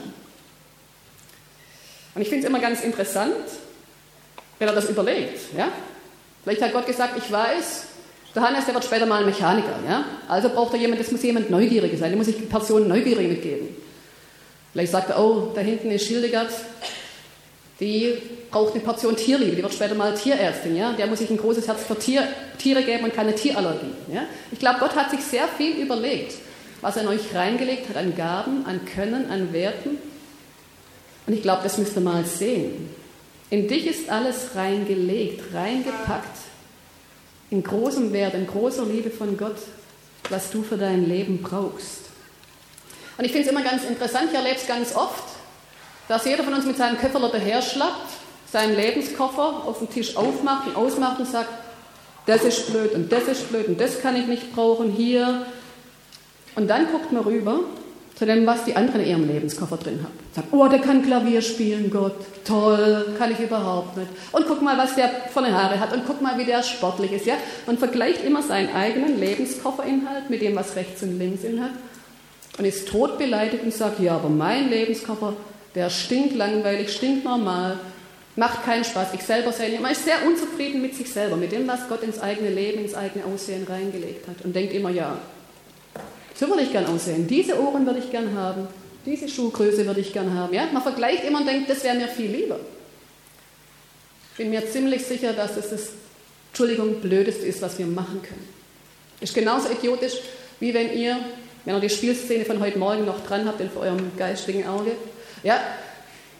Und ich finde es immer ganz interessant, wenn er das überlegt. Ja? Vielleicht hat Gott gesagt, ich weiß, der Hannes, der wird später mal ein Mechaniker. Ja? Also braucht er jemand, das muss jemand Neugieriges sein, der muss sich die Person neugierig mitgeben. Vielleicht sagt er, oh, da hinten ist Hildegard, die braucht eine Portion Tierliebe, die wird später mal Tierärztin. Ja? Der muss sich ein großes Herz für Tier, Tiere geben und keine Tierallergie. Ja? Ich glaube, Gott hat sich sehr viel überlegt, was er in euch reingelegt hat an Gaben, an Können, an Werten. Und ich glaube, das müsst ihr mal sehen. In dich ist alles reingelegt, reingepackt, in großem Wert, in großer Liebe von Gott, was du für dein Leben brauchst. Und ich finde es immer ganz interessant, ich erlebe es ganz oft, dass jeder von uns mit seinem Köfferler daherschlappt, seinen Lebenskoffer auf den Tisch aufmacht und ausmacht und sagt, das ist blöd und das ist blöd und das kann ich nicht brauchen, hier. Und dann guckt man rüber zu dem, was die anderen in ihrem Lebenskoffer drin haben. Sagt, oh, der kann Klavier spielen, Gott, toll, kann ich überhaupt nicht. Und guck mal, was der von den Haare hat und guck mal, wie der sportlich ist. Ja? Man vergleicht immer seinen eigenen Lebenskofferinhalt mit dem, was rechts und links in hat und ist todbeleidigt und sagt, ja, aber mein Lebenskoffer, der stinkt langweilig, stinkt normal, macht keinen Spaß. Ich selber sehe, man ist sehr unzufrieden mit sich selber, mit dem, was Gott ins eigene Leben, ins eigene Aussehen reingelegt hat und denkt immer, ja, so würde ich gern aussehen, diese Ohren würde ich gern haben, diese Schuhgröße würde ich gern haben. Ja? Man vergleicht immer und denkt, das wäre mir viel lieber. Ich bin mir ziemlich sicher, dass es das, Entschuldigung, Blödeste ist, was wir machen können. Ist genauso idiotisch, wie wenn ihr, wenn ihr die Spielszene von heute Morgen noch dran habt, vor eurem geistigen Auge, ja,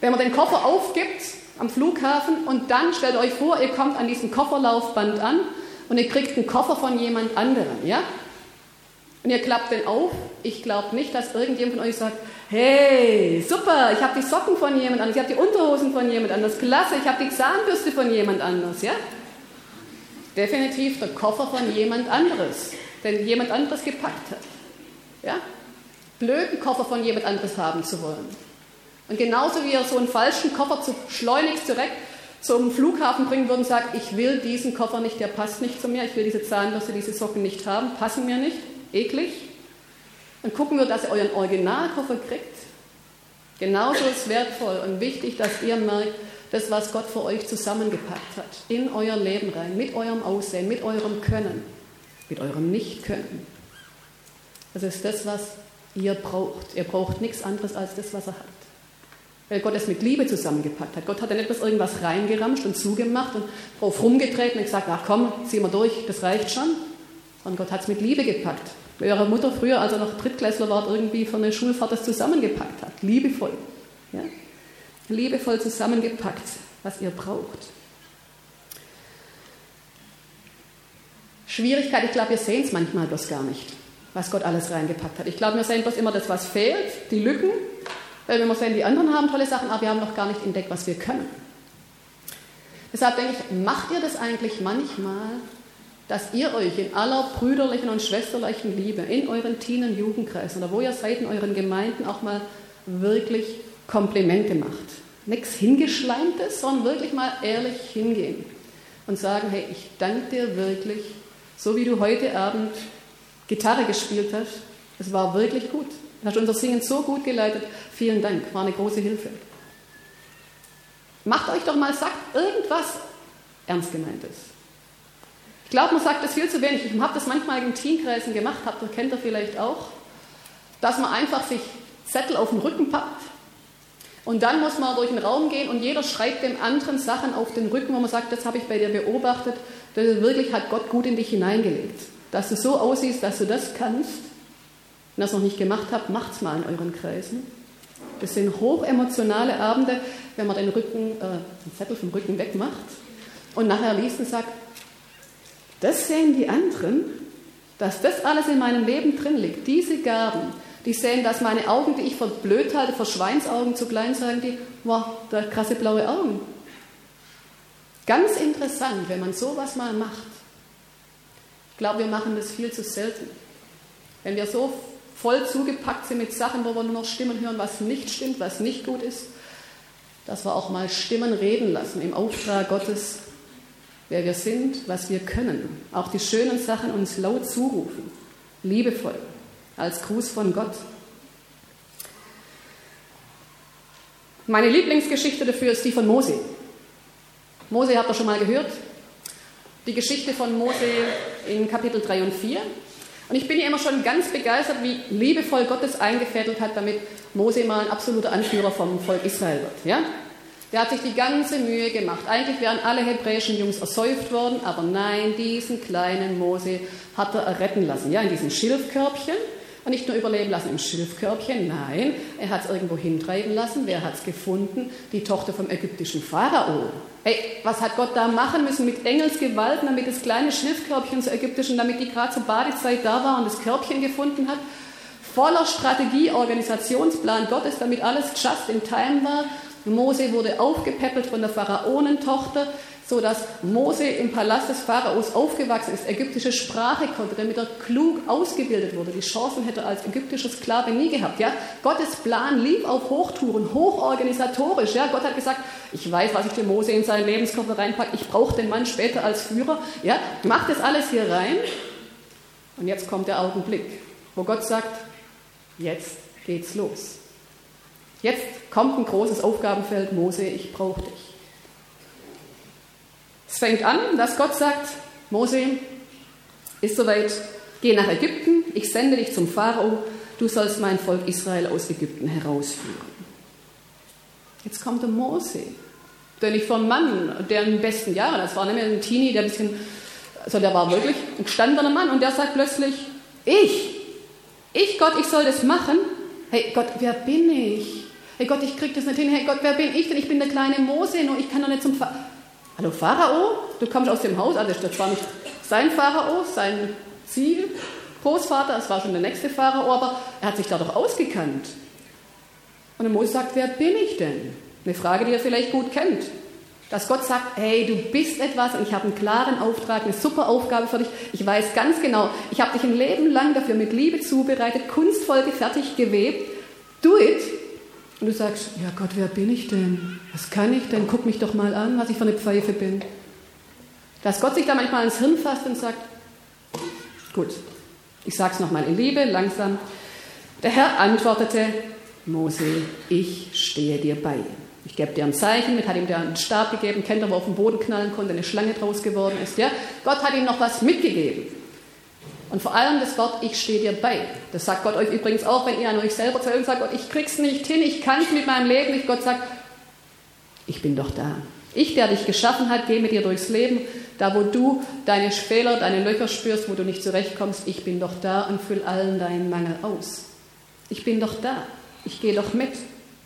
Wenn man den Koffer aufgibt am Flughafen und dann stellt euch vor, ihr kommt an diesem Kofferlaufband an und ihr kriegt einen Koffer von jemand anderem, ja? Und ihr klappt den auf. Ich glaube nicht, dass irgendjemand von euch sagt, hey, super, ich habe die Socken von jemand anders, ich habe die Unterhosen von jemand anders, klasse, ich habe die Zahnbürste von jemand anders, ja? Definitiv der Koffer von jemand anderes, den jemand anderes gepackt hat, ja? Blöden Koffer von jemand anderes haben zu wollen. Und genauso wie ihr so einen falschen Koffer zu, schleunigst direkt zum Flughafen bringen würden und sagt, ich will diesen Koffer nicht, der passt nicht zu mir, ich will diese Zahnbürste, diese Socken nicht haben, passen mir nicht, eklig. Und gucken wir, dass ihr euren Originalkoffer kriegt. Genauso ist wertvoll und wichtig, dass ihr merkt, das, was Gott für euch zusammengepackt hat, in euer Leben rein, mit eurem Aussehen, mit eurem Können, mit eurem Nicht-Können. Das ist das, was ihr braucht. Ihr braucht nichts anderes als das, was er hat. Weil Gott es mit Liebe zusammengepackt hat. Gott hat ja nicht bloß irgendwas reingeramscht und zugemacht und drauf rumgetreten und gesagt, ach komm, zieh mal durch, das reicht schon. Und Gott hat es mit Liebe gepackt. Weil eure Mutter früher, als er noch Drittklässler war, irgendwie für eine Schulfahrt das zusammengepackt hat. Liebevoll. Ja? Liebevoll zusammengepackt, was ihr braucht. Schwierigkeit, ich glaube, wir sehen es manchmal bloß gar nicht, was Gott alles reingepackt hat. Ich glaube, wir sehen bloß immer das, was fehlt, die Lücken. Weil wenn wir sehen, die anderen haben tolle Sachen, aber wir haben noch gar nicht entdeckt, was wir können. Deshalb denke ich, macht ihr das eigentlich manchmal, dass ihr euch in aller brüderlichen und schwesterlichen Liebe in euren Teen- und Jugendkreisen oder wo ihr seid in euren Gemeinden auch mal wirklich Komplimente macht. Nichts Hingeschleimtes, sondern wirklich mal ehrlich hingehen und sagen, hey, ich danke dir wirklich, so wie du heute Abend Gitarre gespielt hast, es war wirklich gut. Du hast unser Singen so gut geleitet, vielen Dank, war eine große Hilfe. Macht euch doch mal, sagt irgendwas ernst gemeintes. Ich glaube, man sagt das viel zu wenig. Ich habe das manchmal in Teenkreisen gemacht, habt ihr, kennt ihr vielleicht auch, dass man einfach sich Zettel auf den Rücken packt und dann muss man durch den Raum gehen und jeder schreibt dem anderen Sachen auf den Rücken, wo man sagt, das habe ich bei dir beobachtet, das wirklich hat Gott gut in dich hineingelegt. Dass du so aussiehst, dass du das kannst. Wenn ihr es noch nicht gemacht habt, macht es mal in euren Kreisen. Das sind hochemotionale Abende, wenn man den Rücken, äh, den Zettel vom Rücken wegmacht und nachher liest und sagt, das sehen die anderen, dass das alles in meinem Leben drin liegt. Diese Gaben, die sehen, dass meine Augen, die ich für blöd halte, für Schweinsaugen zu klein, sagen die, wow, da hat krasse blaue Augen. Ganz interessant, wenn man sowas mal macht. Ich glaube, wir machen das viel zu selten. Wenn wir so voll zugepackt sind mit Sachen, wo wir nur noch Stimmen hören, was nicht stimmt, was nicht gut ist, dass wir auch mal Stimmen reden lassen im Auftrag Gottes, wer wir sind, was wir können. Auch die schönen Sachen uns laut zurufen, liebevoll, als Gruß von Gott. Meine Lieblingsgeschichte dafür ist die von Mose. Mose habt ihr schon mal gehört. Die Geschichte von Mose in Kapitel drei und vier. Und ich bin ja immer schon ganz begeistert, wie liebevoll Gott es eingefädelt hat, damit Mose mal ein absoluter Anführer vom Volk Israel wird. Ja? Der hat sich die ganze Mühe gemacht. Eigentlich wären alle hebräischen Jungs ersäuft worden, aber nein, diesen kleinen Mose hat er retten lassen. Ja, in diesem Schilfkörbchen. Und nicht nur überleben lassen im Schilfkörbchen, nein, er hat es irgendwo hintreiben lassen. Wer hat es gefunden? Die Tochter vom ägyptischen Pharao. Hey, was hat Gott da machen müssen mit Engelsgewalten, damit das kleine Schilfkörbchen zur ägyptischen, damit die gerade zur Badezeit da war und das Körbchen gefunden hat? Voller Strategie, Organisationsplan Gottes, damit alles just in time war. Mose wurde aufgepäppelt von der Pharaonentochter, sodass Mose im Palast des Pharaos aufgewachsen ist, ägyptische Sprache konnte, damit er klug ausgebildet wurde. Die Chancen hätte er als ägyptischer Sklave nie gehabt. Ja? Gottes Plan lief auf Hochtouren, hochorganisatorisch. Ja? Gott hat gesagt, ich weiß, was ich für Mose in seinen Lebenskoffer reinpacke, ich brauche den Mann später als Führer. Ja? Macht das alles hier rein. Und jetzt kommt der Augenblick, wo Gott sagt, jetzt geht's los. Jetzt kommt ein großes Aufgabenfeld, Mose, ich brauche dich. Es fängt an, dass Gott sagt, Mose, ist soweit, geh nach Ägypten, ich sende dich zum Pharao, du sollst mein Volk Israel aus Ägypten herausführen. Jetzt kommt der Mose, der nicht von Mann, der in den besten Jahren, das war nämlich ein Teenie, der ein bisschen, also der war wirklich ein gestandener Mann und der sagt plötzlich, ich, ich Gott, ich soll das machen? Hey Gott, wer bin ich? Hey Gott, ich krieg das nicht hin. Hey Gott, wer bin ich denn? Ich bin der kleine Mose, nur ich kann doch nicht zum Pharao. Hallo Pharao, du kommst aus dem Haus, also das war nicht sein Pharao, sein Ziel, Großvater, es war schon der nächste Pharao, aber er hat sich da doch ausgekannt. Und der Mose sagt, wer bin ich denn? Eine Frage, die ihr vielleicht gut kennt. Dass Gott sagt, hey, du bist etwas und ich habe einen klaren Auftrag, eine super Aufgabe für dich. Ich weiß ganz genau, ich habe dich ein Leben lang dafür mit Liebe zubereitet, kunstvoll gefertigt, gewebt. Do it. Und du sagst, ja Gott, wer bin ich denn? Was kann ich denn? Guck mich doch mal an, was ich für eine Pfeife bin. Dass Gott sich da manchmal ins Hirn fasst und sagt, gut, ich sage es nochmal in Liebe, langsam. Der Herr antwortete, Mose, ich stehe dir bei. Ich gebe dir ein Zeichen mit, hat ihm der einen Stab gegeben, kennt er, wo er auf den Boden knallen konnte, eine Schlange draus geworden ist. Ja? Gott hat ihm noch was mitgegeben. Und vor allem das Wort, ich stehe dir bei. Das sagt Gott euch übrigens auch, wenn ihr an euch selber zählt und sagt, Gott, ich krieg's nicht hin, ich kann es mit meinem Leben nicht. Gott sagt, ich bin doch da. Ich, der dich geschaffen hat, gehe mit dir durchs Leben. Da, wo du deine Fehler, deine Löcher spürst, wo du nicht zurechtkommst, ich bin doch da und fülle allen deinen Mangel aus. Ich bin doch da. Ich gehe doch mit.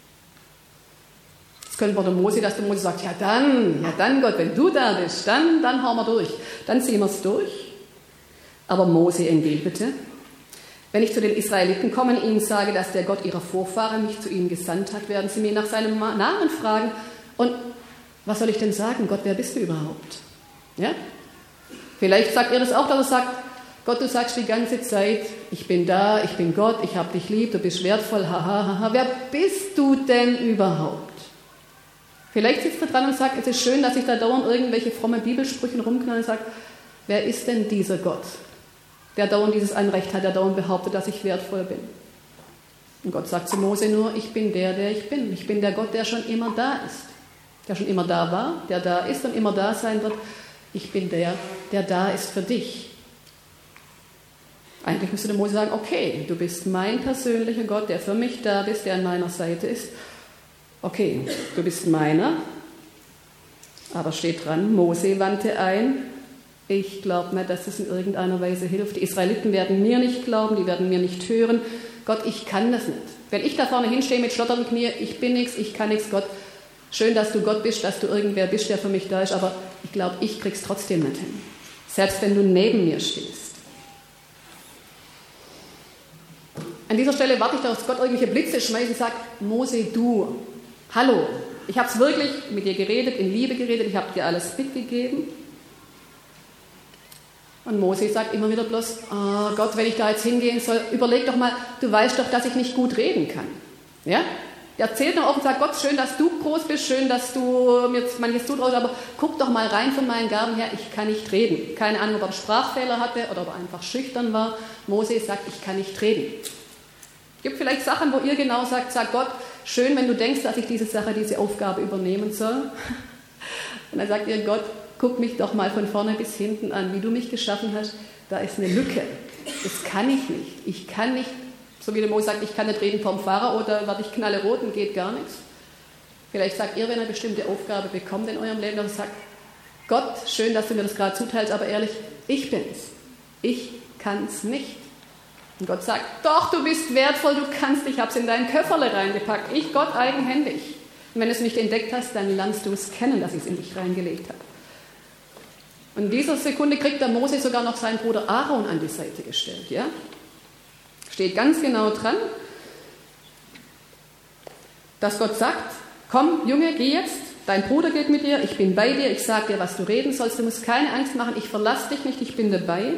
Jetzt können wir der Mose, dass der Mose sagt, ja dann, ja dann Gott, wenn du da bist, dann, dann hauen wir durch. Dann ziehen wir es durch. Aber Mose entgegnete, wenn ich zu den Israeliten komme und ihnen sage, dass der Gott ihrer Vorfahren mich zu ihnen gesandt hat, werden sie mir nach seinem Namen fragen. Und was soll ich denn sagen? Gott, wer bist du überhaupt? Ja? Vielleicht sagt ihr das auch, dass er sagt, Gott, du sagst die ganze Zeit, ich bin da, ich bin Gott, ich habe dich lieb, du bist wertvoll, haha, haha. Wer bist du denn überhaupt? Vielleicht sitzt er dran und sagt, es ist schön, dass ich da dauernd irgendwelche fromme Bibelsprüche rumknall und sage, wer ist denn dieser Gott, der dauernd dieses Anrecht hat, der dauernd behauptet, dass ich wertvoll bin? Und Gott sagt zu Mose nur, ich bin der, der ich bin. Ich bin der Gott, der schon immer da ist. Der schon immer da war, der da ist und immer da sein wird. Ich bin der, der da ist für dich. Eigentlich müsste der Mose sagen, okay, du bist mein persönlicher Gott, der für mich da ist, der an meiner Seite ist. Okay, du bist meiner. Aber steht dran, Mose wandte ein, ich glaube nicht, dass es in irgendeiner Weise hilft. Die Israeliten werden mir nicht glauben, die werden mir nicht hören. Gott, ich kann das nicht. Wenn ich da vorne hinstehe mit schlotternden Knie, ich bin nichts, ich kann nichts, Gott. Schön, dass du Gott bist, dass du irgendwer bist, der für mich da ist, aber ich glaube, ich krieg's trotzdem nicht hin. Selbst wenn du neben mir stehst. An dieser Stelle warte ich darauf, dass Gott irgendwelche Blitze schmeißt und sagt, Mose, du, hallo, ich habe es wirklich mit dir geredet, in Liebe geredet, ich habe dir alles mitgegeben. Und Mose sagt immer wieder bloß, oh Gott, wenn ich da jetzt hingehen soll, überleg doch mal, du weißt doch, dass ich nicht gut reden kann. Ja? Der erzählt noch offen und sagt, Gott, schön, dass du groß bist, schön, dass du mir jetzt manches zutraust, aber guck doch mal rein von meinen Gaben her, ich kann nicht reden. Keine Ahnung, ob er einen Sprachfehler hatte oder ob er einfach schüchtern war. Mose sagt, ich kann nicht reden. Es gibt vielleicht Sachen, wo ihr genau sagt, sag Gott, schön, wenn du denkst, dass ich diese Sache, diese Aufgabe übernehmen soll. Und dann sagt ihr, Gott, guck mich doch mal von vorne bis hinten an, wie du mich geschaffen hast. Da ist eine Lücke. Das kann ich nicht. Ich kann nicht, so wie der Mose sagt, ich kann nicht reden vom Pharao, oder werde ich knallerot und geht gar nichts. Vielleicht sagt ihr, wenn ihr eine bestimmte Aufgabe bekommt in eurem Leben, dass ihr sagt, Gott, schön, dass du mir das gerade zuteilst, aber ehrlich, ich bin's. Ich kann's nicht. Und Gott sagt, doch, du bist wertvoll, du kannst, ich hab's in dein Köfferle reingepackt. Ich, Gott, eigenhändig. Und wenn du es nicht entdeckt hast, dann lernst du es kennen, dass ich es in dich reingelegt habe. Und in dieser Sekunde kriegt der Mose sogar noch seinen Bruder Aaron an die Seite gestellt. Ja? Steht ganz genau dran, dass Gott sagt, komm Junge, geh jetzt, dein Bruder geht mit dir, ich bin bei dir, ich sage dir, was du reden sollst, du musst keine Angst machen, ich verlasse dich nicht, ich bin dabei.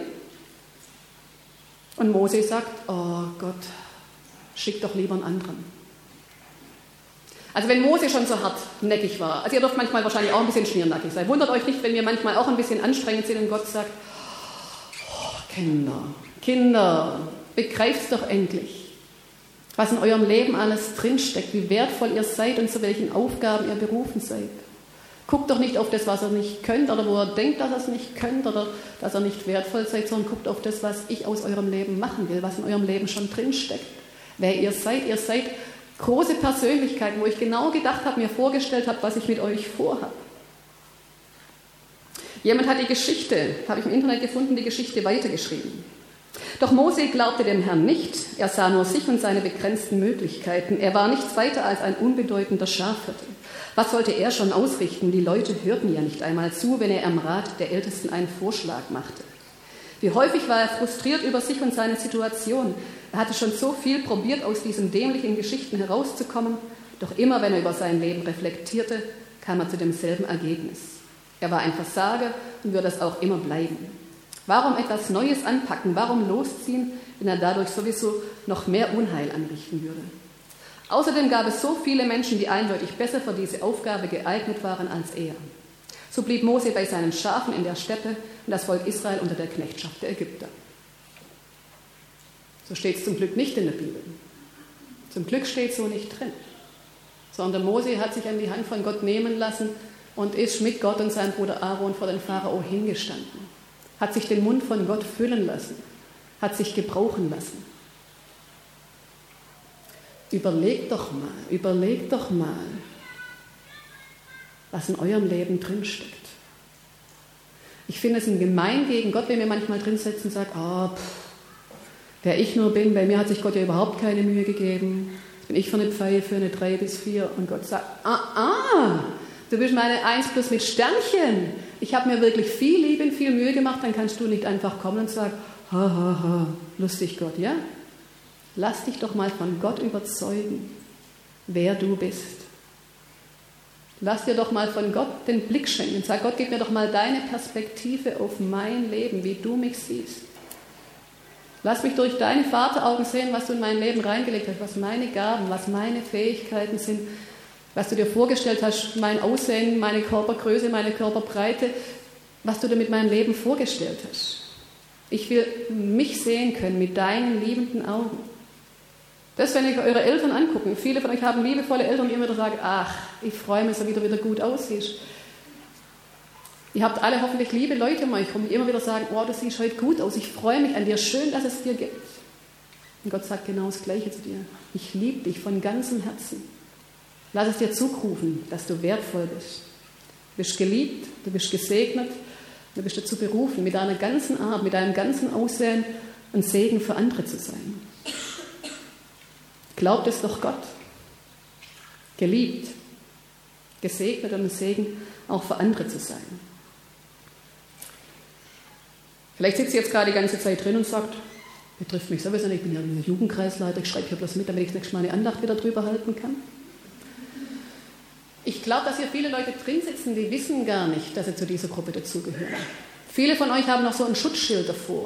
Und Mose sagt, oh Gott, schick doch lieber einen anderen. Also wenn Mose schon so hartnäckig war, also ihr dürft manchmal wahrscheinlich auch ein bisschen schmiernackig sein, wundert euch nicht, wenn wir manchmal auch ein bisschen anstrengend sind und Gott sagt, oh, Kinder, Kinder, begreift's doch endlich, was in eurem Leben alles drinsteckt, wie wertvoll ihr seid und zu welchen Aufgaben ihr berufen seid. Guckt doch nicht auf das, was ihr nicht könnt oder wo ihr denkt, dass ihr es nicht könnt oder dass ihr nicht wertvoll seid, sondern guckt auf das, was ich aus eurem Leben machen will, was in eurem Leben schon drinsteckt. Wer ihr seid, ihr seid große Persönlichkeiten, wo ich genau gedacht habe, mir vorgestellt habe, was ich mit euch vorhabe. Jemand hat die Geschichte, habe ich im Internet gefunden, die Geschichte weitergeschrieben. Doch Mose glaubte dem Herrn nicht. Er sah nur sich und seine begrenzten Möglichkeiten. Er war nichts weiter als ein unbedeutender Schafhirte. Was sollte er schon ausrichten? Die Leute hörten ja nicht einmal zu, wenn er am Rat der Ältesten einen Vorschlag machte. Wie häufig war er frustriert über sich und seine Situation. Er hatte schon so viel probiert, aus diesen dämlichen Geschichten herauszukommen. Doch immer, wenn er über sein Leben reflektierte, kam er zu demselben Ergebnis. Er war ein Versager und würde es auch immer bleiben. Warum etwas Neues anpacken? Warum losziehen, wenn er dadurch sowieso noch mehr Unheil anrichten würde? Außerdem gab es so viele Menschen, die eindeutig besser für diese Aufgabe geeignet waren als er. So blieb Mose bei seinen Schafen in der Steppe und das Volk Israel unter der Knechtschaft der Ägypter. So steht es zum Glück nicht in der Bibel. Zum Glück steht so nicht drin. Sondern Mose hat sich an die Hand von Gott nehmen lassen und ist mit Gott und seinem Bruder Aaron vor den Pharao hingestanden. Hat sich den Mund von Gott füllen lassen, hat sich gebrauchen lassen. Überlegt doch mal, überlegt doch mal, was in eurem Leben drinsteckt. Ich finde es ein Gemein gegen Gott, wenn wir manchmal drin sitzen und sagen, oh, pff, wer ich nur bin, bei mir hat sich Gott ja überhaupt keine Mühe gegeben. Das bin ich für eine Pfeife, eine drei bis vier. Und Gott sagt, ah, ah, du bist meine eins plus mit Sternchen. Ich habe mir wirklich viel Liebe und viel Mühe gemacht, dann kannst du nicht einfach kommen und sagen, ha, ha, ha, lustig Gott, ja? Lass dich doch mal von Gott überzeugen, wer du bist. Lass dir doch mal von Gott den Blick schenken und sag, Gott, gib mir doch mal deine Perspektive auf mein Leben, wie du mich siehst. Lass mich durch deine Vateraugen sehen, was du in mein Leben reingelegt hast, was meine Gaben, was meine Fähigkeiten sind, was du dir vorgestellt hast, mein Aussehen, meine Körpergröße, meine Körperbreite, was du dir mit meinem Leben vorgestellt hast. Ich will mich sehen können mit deinen liebenden Augen. Das, wenn ihr eure Eltern angucken, viele von euch haben liebevolle Eltern, die immer wieder sagen, ach, ich freue mich, dass du wieder, wieder gut aussiehst. Ihr habt alle hoffentlich liebe Leute um euch herum, die immer wieder sagen, oh, du siehst heute gut aus, ich freue mich an dir, schön, dass es dir gibt. Und Gott sagt genau das Gleiche zu dir. Ich liebe dich von ganzem Herzen. Lass es dir zurufen, dass du wertvoll bist. Du bist geliebt, du bist gesegnet, du bist dazu berufen, mit deiner ganzen Art, mit deinem ganzen Aussehen ein Segen für andere zu sein. Glaubt es doch Gott. Geliebt, gesegnet und ein Segen auch für andere zu sein. Vielleicht sitzt ihr jetzt gerade die ganze Zeit drin und sagt, betrifft mich sowieso nicht, ich bin ja ein Jugendkreisleiter, ich schreibe hier bloß mit, damit ich das nächste Mal eine Andacht wieder drüber halten kann. Ich glaube, dass hier viele Leute drin sitzen, die wissen gar nicht, dass sie zu dieser Gruppe dazugehören. Viele von euch haben noch so ein Schutzschild davor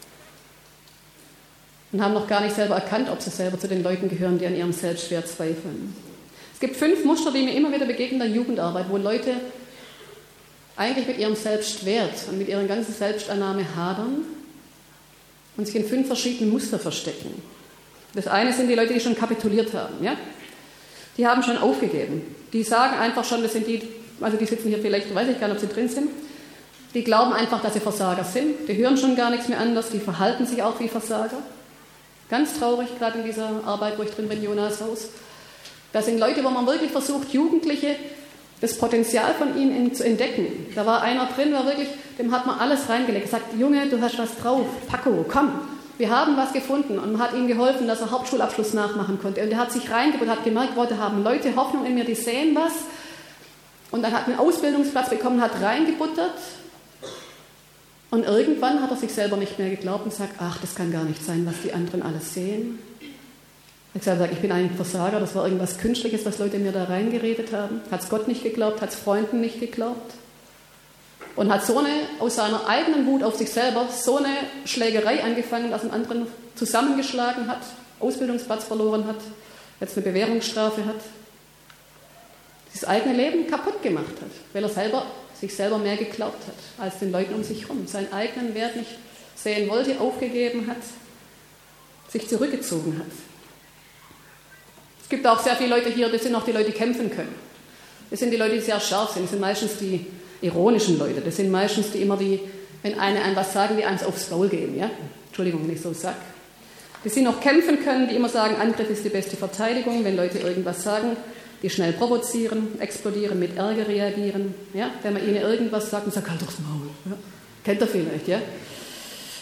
und haben noch gar nicht selber erkannt, ob sie selber zu den Leuten gehören, die an ihrem Selbstwert zweifeln. Es gibt fünf Muster, die mir immer wieder begegnen in der Jugendarbeit, wo Leute eigentlich mit ihrem Selbstwert und mit ihrer ganzen Selbstannahme hadern und sich in fünf verschiedenen Muster verstecken. Das eine sind die Leute, die schon kapituliert haben. Ja? Die haben schon aufgegeben. Die sagen einfach schon, das sind die, also die sitzen hier vielleicht, weiß ich gar nicht, ob sie drin sind, die glauben einfach, dass sie Versager sind. Die hören schon gar nichts mehr anders, die verhalten sich auch wie Versager. Ganz traurig, gerade in dieser Arbeit, wo ich drin bin, Jonas Haus. Das sind Leute, wo man wirklich versucht, Jugendliche, das Potenzial von ihnen zu entdecken. Da war einer drin, der wirklich, dem hat man alles reingelegt. Er sagt, Junge, du hast was drauf, Paco, komm. Wir haben was gefunden und man hat ihm geholfen, dass er Hauptschulabschluss nachmachen konnte. Und er hat sich reingebuttert, hat gemerkt, wow, da haben Leute Hoffnung in mir, die sehen was. Und dann hat er einen Ausbildungsplatz bekommen, hat reingebuttert. Und irgendwann hat er sich selber nicht mehr geglaubt und sagt, ach, das kann gar nicht sein, was die anderen alles sehen. Er hat gesagt, ich bin ein Versager, das war irgendwas Künstliches, was Leute mir da reingeredet haben. Hat es Gott nicht geglaubt, hat es Freunden nicht geglaubt. Und hat so eine, aus seiner eigenen Wut auf sich selber, so eine Schlägerei angefangen, dass einen anderen zusammengeschlagen hat, Ausbildungsplatz verloren hat, jetzt eine Bewährungsstrafe hat, das eigene Leben kaputt gemacht hat, weil er selber, sich selber mehr geglaubt hat, als den Leuten um sich herum, seinen eigenen Wert nicht sehen wollte, aufgegeben hat, sich zurückgezogen hat. Es gibt auch sehr viele Leute hier, das sind auch die Leute, die kämpfen können. Das sind die Leute, die sehr scharf sind, das sind meistens die ironischen Leute. Das sind meistens die immer die, wenn eine einem was sagen, die eins aufs Maul geben. Ja? Entschuldigung, wenn ich so sage. Die sie noch kämpfen können, die immer sagen, Angriff ist die beste Verteidigung. Wenn Leute irgendwas sagen, die schnell provozieren, explodieren, mit Ärger reagieren. Ja? Wenn man ihnen irgendwas sagt und sagt, halt doch's Maul. Ja? Kennt ihr vielleicht, ja?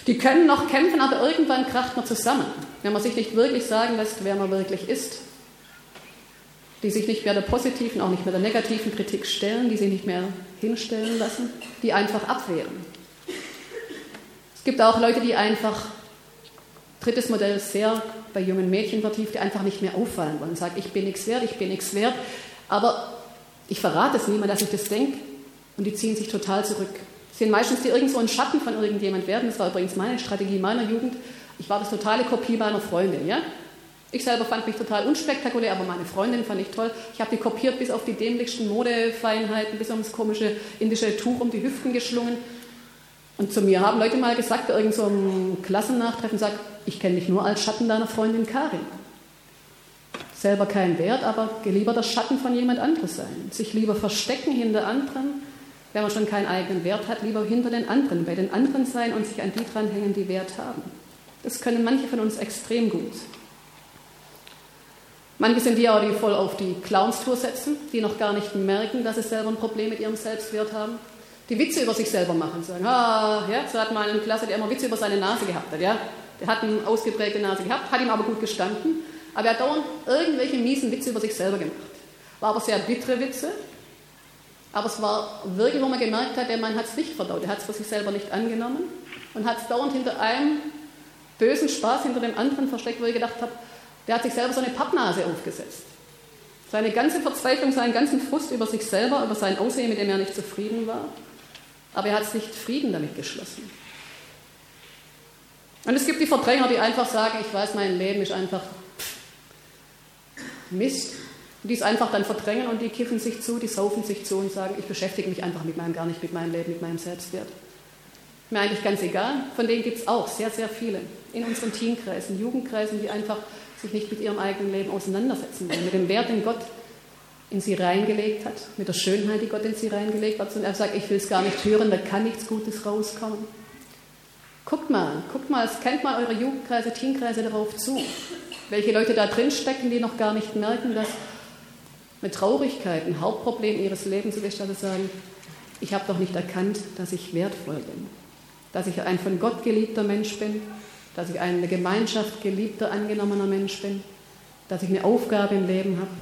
Die können noch kämpfen, aber irgendwann kracht man zusammen, wenn man sich nicht wirklich sagen lässt, wer man wirklich ist. Die sich nicht mehr der positiven, auch nicht mehr der negativen Kritik stellen, die sich nicht mehr hinstellen lassen, die einfach abwehren. Es gibt auch Leute, die einfach, drittes Modell sehr bei jungen Mädchen vertieft, die einfach nicht mehr auffallen wollen, sagen, ich bin nichts wert, ich bin nichts wert, aber ich verrate es niemand, dass ich das denke, und die ziehen sich total zurück. Sie sind meistens die irgendwo ein Schatten von irgendjemand werden. Das war übrigens meine Strategie meiner Jugend. Ich war das totale Kopie meiner Freundin. Ja? Ich selber fand mich total unspektakulär, aber meine Freundin fand ich toll. Ich habe die kopiert bis auf die dämlichsten Modefeinheiten, bis ums komische indische Tuch um die Hüften geschlungen. Und zu mir haben Leute mal gesagt, bei irgend so einem Klassennachtreten, sagt, ich kenne dich nur als Schatten deiner Freundin Karin. Selber keinen Wert, aber lieber der Schatten von jemand anderes sein. Sich lieber verstecken hinter anderen, wenn man schon keinen eigenen Wert hat, lieber hinter den anderen, bei den anderen sein und sich an die dranhängen, die Wert haben. Das können manche von uns extrem gut. Manche sind die auch, die voll auf die Clownstour setzen, die noch gar nicht merken, dass sie selber ein Problem mit ihrem Selbstwert haben. Die Witze über sich selber machen, sagen, ah, ja, so hat mal eine Klasse, der immer Witze über seine Nase gehabt hat, ja. Der hat eine ausgeprägte Nase gehabt, hat ihm aber gut gestanden, aber er hat dauernd irgendwelche miesen Witze über sich selber gemacht. War aber sehr bittere Witze. Aber es war wirklich, wo man gemerkt hat, der Mann hat es nicht verdaut, er hat es für sich selber nicht angenommen und hat es dauernd hinter einem bösen Spaß hinter dem anderen versteckt, wo ich gedacht habe, der hat sich selber so eine Pappnase aufgesetzt. Seine ganze Verzweiflung, seinen ganzen Frust über sich selber, über sein Aussehen, mit dem er nicht zufrieden war, aber er hat es nicht Frieden damit geschlossen. Und es gibt die Verdränger, die einfach sagen, ich weiß, mein Leben ist einfach Mist. Und die es einfach dann verdrängen und die kiffen sich zu, die saufen sich zu und sagen, ich beschäftige mich einfach mit meinem, gar nicht mit meinem Leben, mit meinem Selbstwert. Mir eigentlich ganz egal. Von denen gibt es auch sehr, sehr viele in unseren Teenkreisen, Jugendkreisen, die einfach sich nicht mit ihrem eigenen Leben auseinandersetzen wollen, mit dem Wert, den Gott in sie reingelegt hat, mit der Schönheit, die Gott in sie reingelegt hat. Und er sagt, ich will es gar nicht hören, da kann nichts Gutes rauskommen. Guckt mal, guckt mal, kennt mal eure Jugendkreise, Teenkreise darauf zu. Welche Leute da drin stecken, die noch gar nicht merken, dass mit Traurigkeit ein Hauptproblem ihres Lebens ist, dass sie sagen, ich habe doch nicht erkannt, dass ich wertvoll bin, dass ich ein von Gott geliebter Mensch bin, dass ich eine Gemeinschaft geliebter, angenommener Mensch bin, dass ich eine Aufgabe im Leben habe.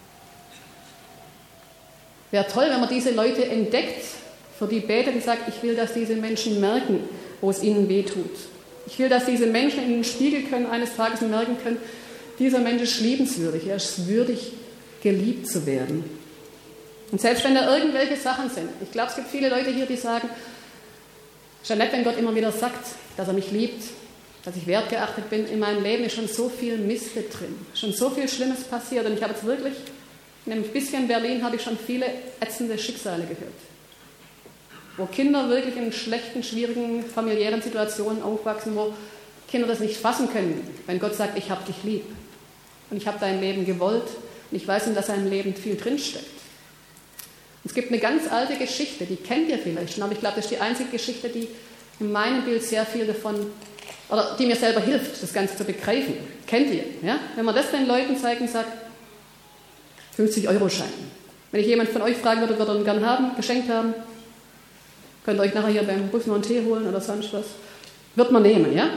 Wäre toll, wenn man diese Leute entdeckt, für die betet und sagt, ich will, dass diese Menschen merken, wo es ihnen wehtut. Ich will, dass diese Menschen in den Spiegel können, eines Tages merken können, dieser Mensch ist liebenswürdig, er ist würdig, geliebt zu werden. Und selbst wenn da irgendwelche Sachen sind, ich glaube, es gibt viele Leute hier, die sagen, es ist ja nett, wenn Gott immer wieder sagt, dass er mich liebt, dass ich wertgeachtet bin. In meinem Leben ist schon so viel Mist drin, schon so viel Schlimmes passiert. Und ich habe jetzt wirklich, in einem bisschen Berlin habe ich schon viele ätzende Schicksale gehört. Wo Kinder wirklich in schlechten, schwierigen, familiären Situationen aufwachsen, wo Kinder das nicht fassen können, wenn Gott sagt, ich habe dich lieb. Und ich habe dein Leben gewollt. Und ich weiß, dass in deinem Leben viel drinsteckt. Es gibt eine ganz alte Geschichte, die kennt ihr vielleicht schon, aber ich glaube, das ist die einzige Geschichte, die in meinem Bild sehr viel davon, oder die mir selber hilft, das Ganze zu begreifen. Kennt ihr? Ja? Wenn man das den Leuten zeigt und sagt, fünfzig Euro Schein. Wenn ich jemand von euch fragen würde, würde er ihn gern haben, geschenkt haben, könnt ihr euch nachher hier beim Bus noch einen Tee holen oder sonst was. Wird man nehmen, ja?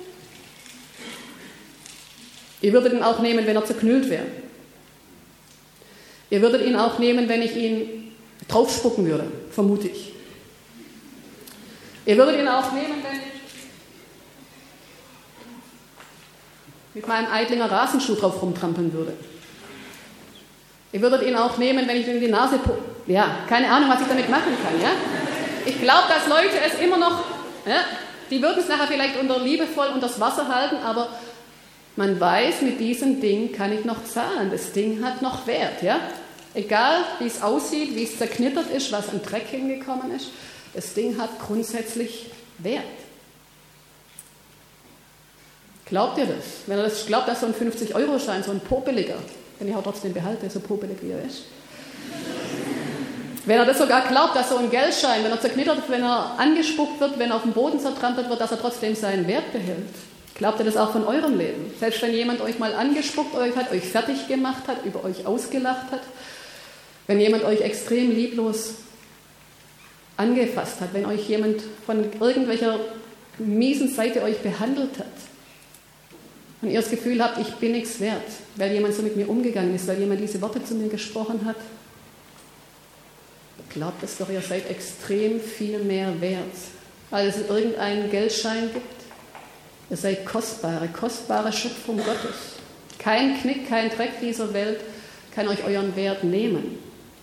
Ihr würdet ihn auch nehmen, wenn er zerknüllt wäre. Ihr würdet ihn auch nehmen, wenn ich ihn draufspucken würde, vermute ich. Ihr würdet ihn auch nehmen, wenn ich mit meinem Eidlinger Rasenschuh drauf rumtrampeln würde. Ihr würdet ihn auch nehmen, wenn ich ihn in die Nase... Po- ja, keine Ahnung, was ich damit machen kann, ja? Ich glaube, dass Leute es immer noch... Ja, die würden es nachher vielleicht unter liebevoll unter das Wasser halten, aber man weiß, mit diesem Ding kann ich noch zahlen. Das Ding hat noch Wert, ja? Egal, wie es aussieht, wie es zerknittert ist, was an Dreck hingekommen ist, das Ding hat grundsätzlich Wert. Glaubt ihr das? Wenn ihr das glaubt, dass so ein fünfzig Euro Schein, so ein popeliger, den ich auch trotzdem behalte, so popelig wie er ist. Wenn er das sogar glaubt, dass so ein Geldschein, wenn er zerknittert wird, wenn er angespuckt wird, wenn er auf dem Boden zertrampelt wird, dass er trotzdem seinen Wert behält. Glaubt ihr das auch von eurem Leben? Selbst wenn jemand euch mal angespuckt euch hat, euch fertig gemacht hat, über euch ausgelacht hat, wenn jemand euch extrem lieblos angefasst hat, wenn euch jemand von irgendwelcher miesen Seite euch behandelt hat und ihr das Gefühl habt, ich bin nichts wert, weil jemand so mit mir umgegangen ist, weil jemand diese Worte zu mir gesprochen hat, glaubt es doch, ihr seid extrem viel mehr wert, als es irgendeinen Geldschein gibt. Ihr seid kostbare, kostbare Schöpfung Gottes. Kein Knick, kein Dreck dieser Welt kann euch euren Wert nehmen.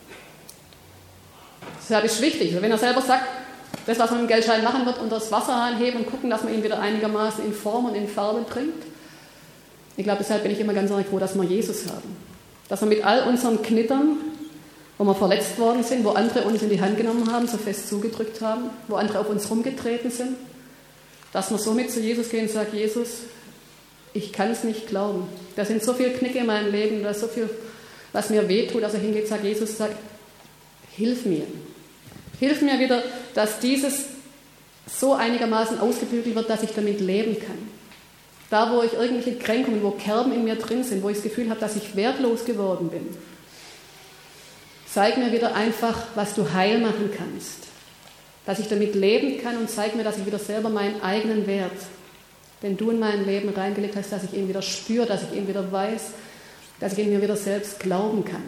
Deshalb ist wichtig, wenn er selber sagt, das, was man mit dem Geldschein machen wird, unter das Wasserhahn heben und gucken, dass man ihn wieder einigermaßen in Form und in Farbe bringt. Ich glaube, deshalb bin ich immer ganz froh, dass wir Jesus haben. Dass wir mit all unseren Knittern, wo wir verletzt worden sind, wo andere uns in die Hand genommen haben, so fest zugedrückt haben, wo andere auf uns rumgetreten sind, dass wir somit zu Jesus gehen und sagen, Jesus, ich kann es nicht glauben. Da sind so viele Knicke in meinem Leben, da ist so viel, was mir wehtut, dass er hingeht und sagt, Jesus, sagt, hilf mir. Hilf mir wieder, dass dieses so einigermaßen ausgebügelt wird, dass ich damit leben kann. Da, wo ich irgendwelche Kränkungen, wo Kerben in mir drin sind, wo ich das Gefühl habe, dass ich wertlos geworden bin, zeig mir wieder einfach, was du heil machen kannst. Dass ich damit leben kann und zeig mir, dass ich wieder selber meinen eigenen Wert, den du in mein Leben reingelegt hast, dass ich ihn wieder spüre, dass ich ihn wieder weiß, dass ich ihn mir wieder selbst glauben kann.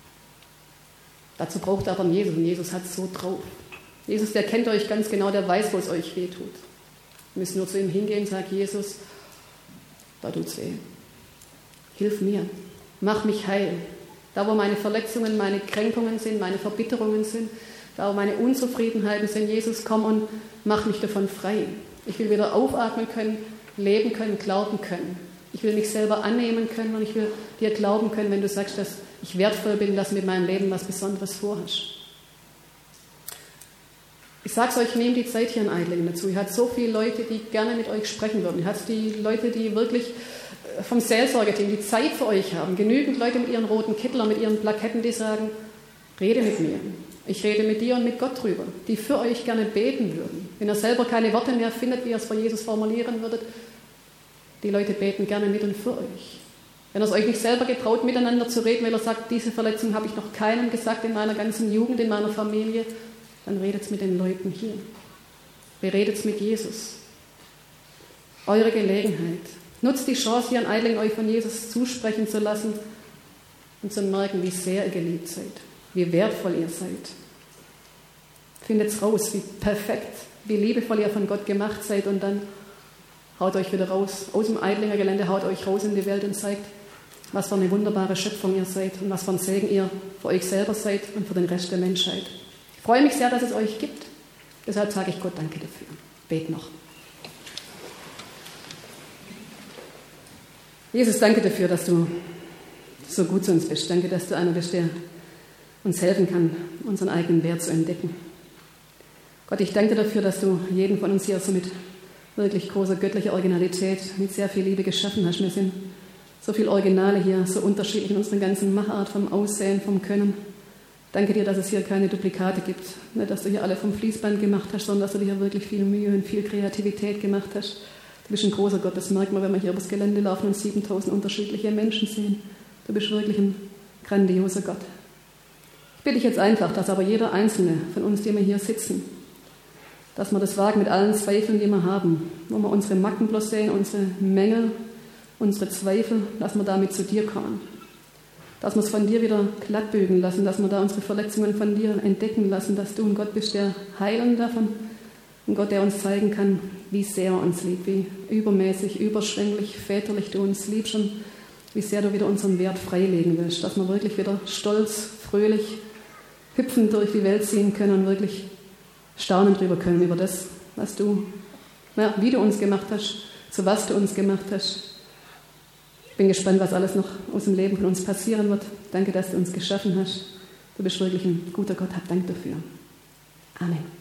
Dazu braucht aber Jesus und Jesus hat es so drauf. Jesus, der kennt euch ganz genau, der weiß, wo es euch weh tut. Wir müssen nur zu ihm hingehen und sagen, Jesus, da tut's weh. Hilf mir, mach mich heil. Da, wo meine Verletzungen, meine Kränkungen sind, meine Verbitterungen sind, da, wo meine Unzufriedenheiten sind, Jesus, komm und mach mich davon frei. Ich will wieder aufatmen können, leben können, glauben können. Ich will mich selber annehmen können und ich will dir glauben können, wenn du sagst, dass ich wertvoll bin, dass du mit meinem Leben was Besonderes vorhast. Ich sage es euch, nehmt die Zeit hier in Eidlingen dazu. Ihr habt so viele Leute, die gerne mit euch sprechen würden. Ihr habt die Leute, die wirklich vom Seelsorgeteam die Zeit für euch haben. Genügend Leute mit ihren roten Kitteln, mit ihren Plaketten, die sagen, rede mit mir. Ich rede mit dir und mit Gott drüber, die für euch gerne beten würden. Wenn ihr selber keine Worte mehr findet, wie ihr es vor Jesus formulieren würdet, die Leute beten gerne mit und für euch. Wenn ihr es euch nicht selber getraut, miteinander zu reden, weil ihr sagt, diese Verletzung habe ich noch keinem gesagt in meiner ganzen Jugend, in meiner Familie, dann redet es mit den Leuten hier. Beredet es mit Jesus. Eure Gelegenheit. Nutzt die Chance, hier in Eidlingen euch von Jesus zusprechen zu lassen und zu merken, wie sehr ihr geliebt seid, wie wertvoll ihr seid. Findet raus, wie perfekt, wie liebevoll ihr von Gott gemacht seid und dann haut euch wieder raus, aus dem Eidlinger Gelände, haut euch raus in die Welt und zeigt, was für eine wunderbare Schöpfung ihr seid und was für ein Segen ihr für euch selber seid und für den Rest der Menschheit. Ich freue mich sehr, dass es euch gibt. Deshalb sage ich Gott danke dafür. Bet noch. Jesus, danke dafür, dass du so gut zu uns bist. Danke, dass du einer bist, der uns helfen kann, unseren eigenen Wert zu entdecken. Gott, ich danke dir dafür, dass du jeden von uns hier so mit wirklich großer göttlicher Originalität, mit sehr viel Liebe geschaffen hast. Wir sind so viele Originale hier, so unterschiedlich in unserer ganzen Machart, vom Aussehen, vom Können. Danke dir, dass es hier keine Duplikate gibt. Nicht, dass du hier alle vom Fließband gemacht hast, sondern dass du dir hier wirklich viel Mühe und viel Kreativität gemacht hast. Du bist ein großer Gott, das merkt man, wenn wir hier übers Gelände laufen und siebentausend unterschiedliche Menschen sehen. Du bist wirklich ein grandioser Gott. Ich bitte dich jetzt einfach, dass aber jeder Einzelne von uns, die wir hier sitzen, dass wir das wagen mit allen Zweifeln, die wir haben, wo wir unsere Macken bloß sehen, unsere Mängel, unsere Zweifel, dass wir damit zu dir kommen. Dass wir es von dir wieder glattbügeln lassen, dass wir da unsere Verletzungen von dir entdecken lassen, dass du ein Gott bist, der heilen davon, ein Gott, der uns zeigen kann, wie sehr er uns liebt, wie übermäßig, überschwänglich, väterlich du uns liebst und wie sehr du wieder unseren Wert freilegen willst, dass wir wirklich wieder stolz, fröhlich, hüpfend durch die Welt ziehen können und wirklich staunen drüber können, über das, was du, ja, wie du uns gemacht hast, zu was du uns gemacht hast. Ich bin gespannt, was alles noch aus dem Leben von uns passieren wird. Danke, dass du uns geschaffen hast. Du bist wirklich ein guter Gott. Hab Dank dafür. Amen.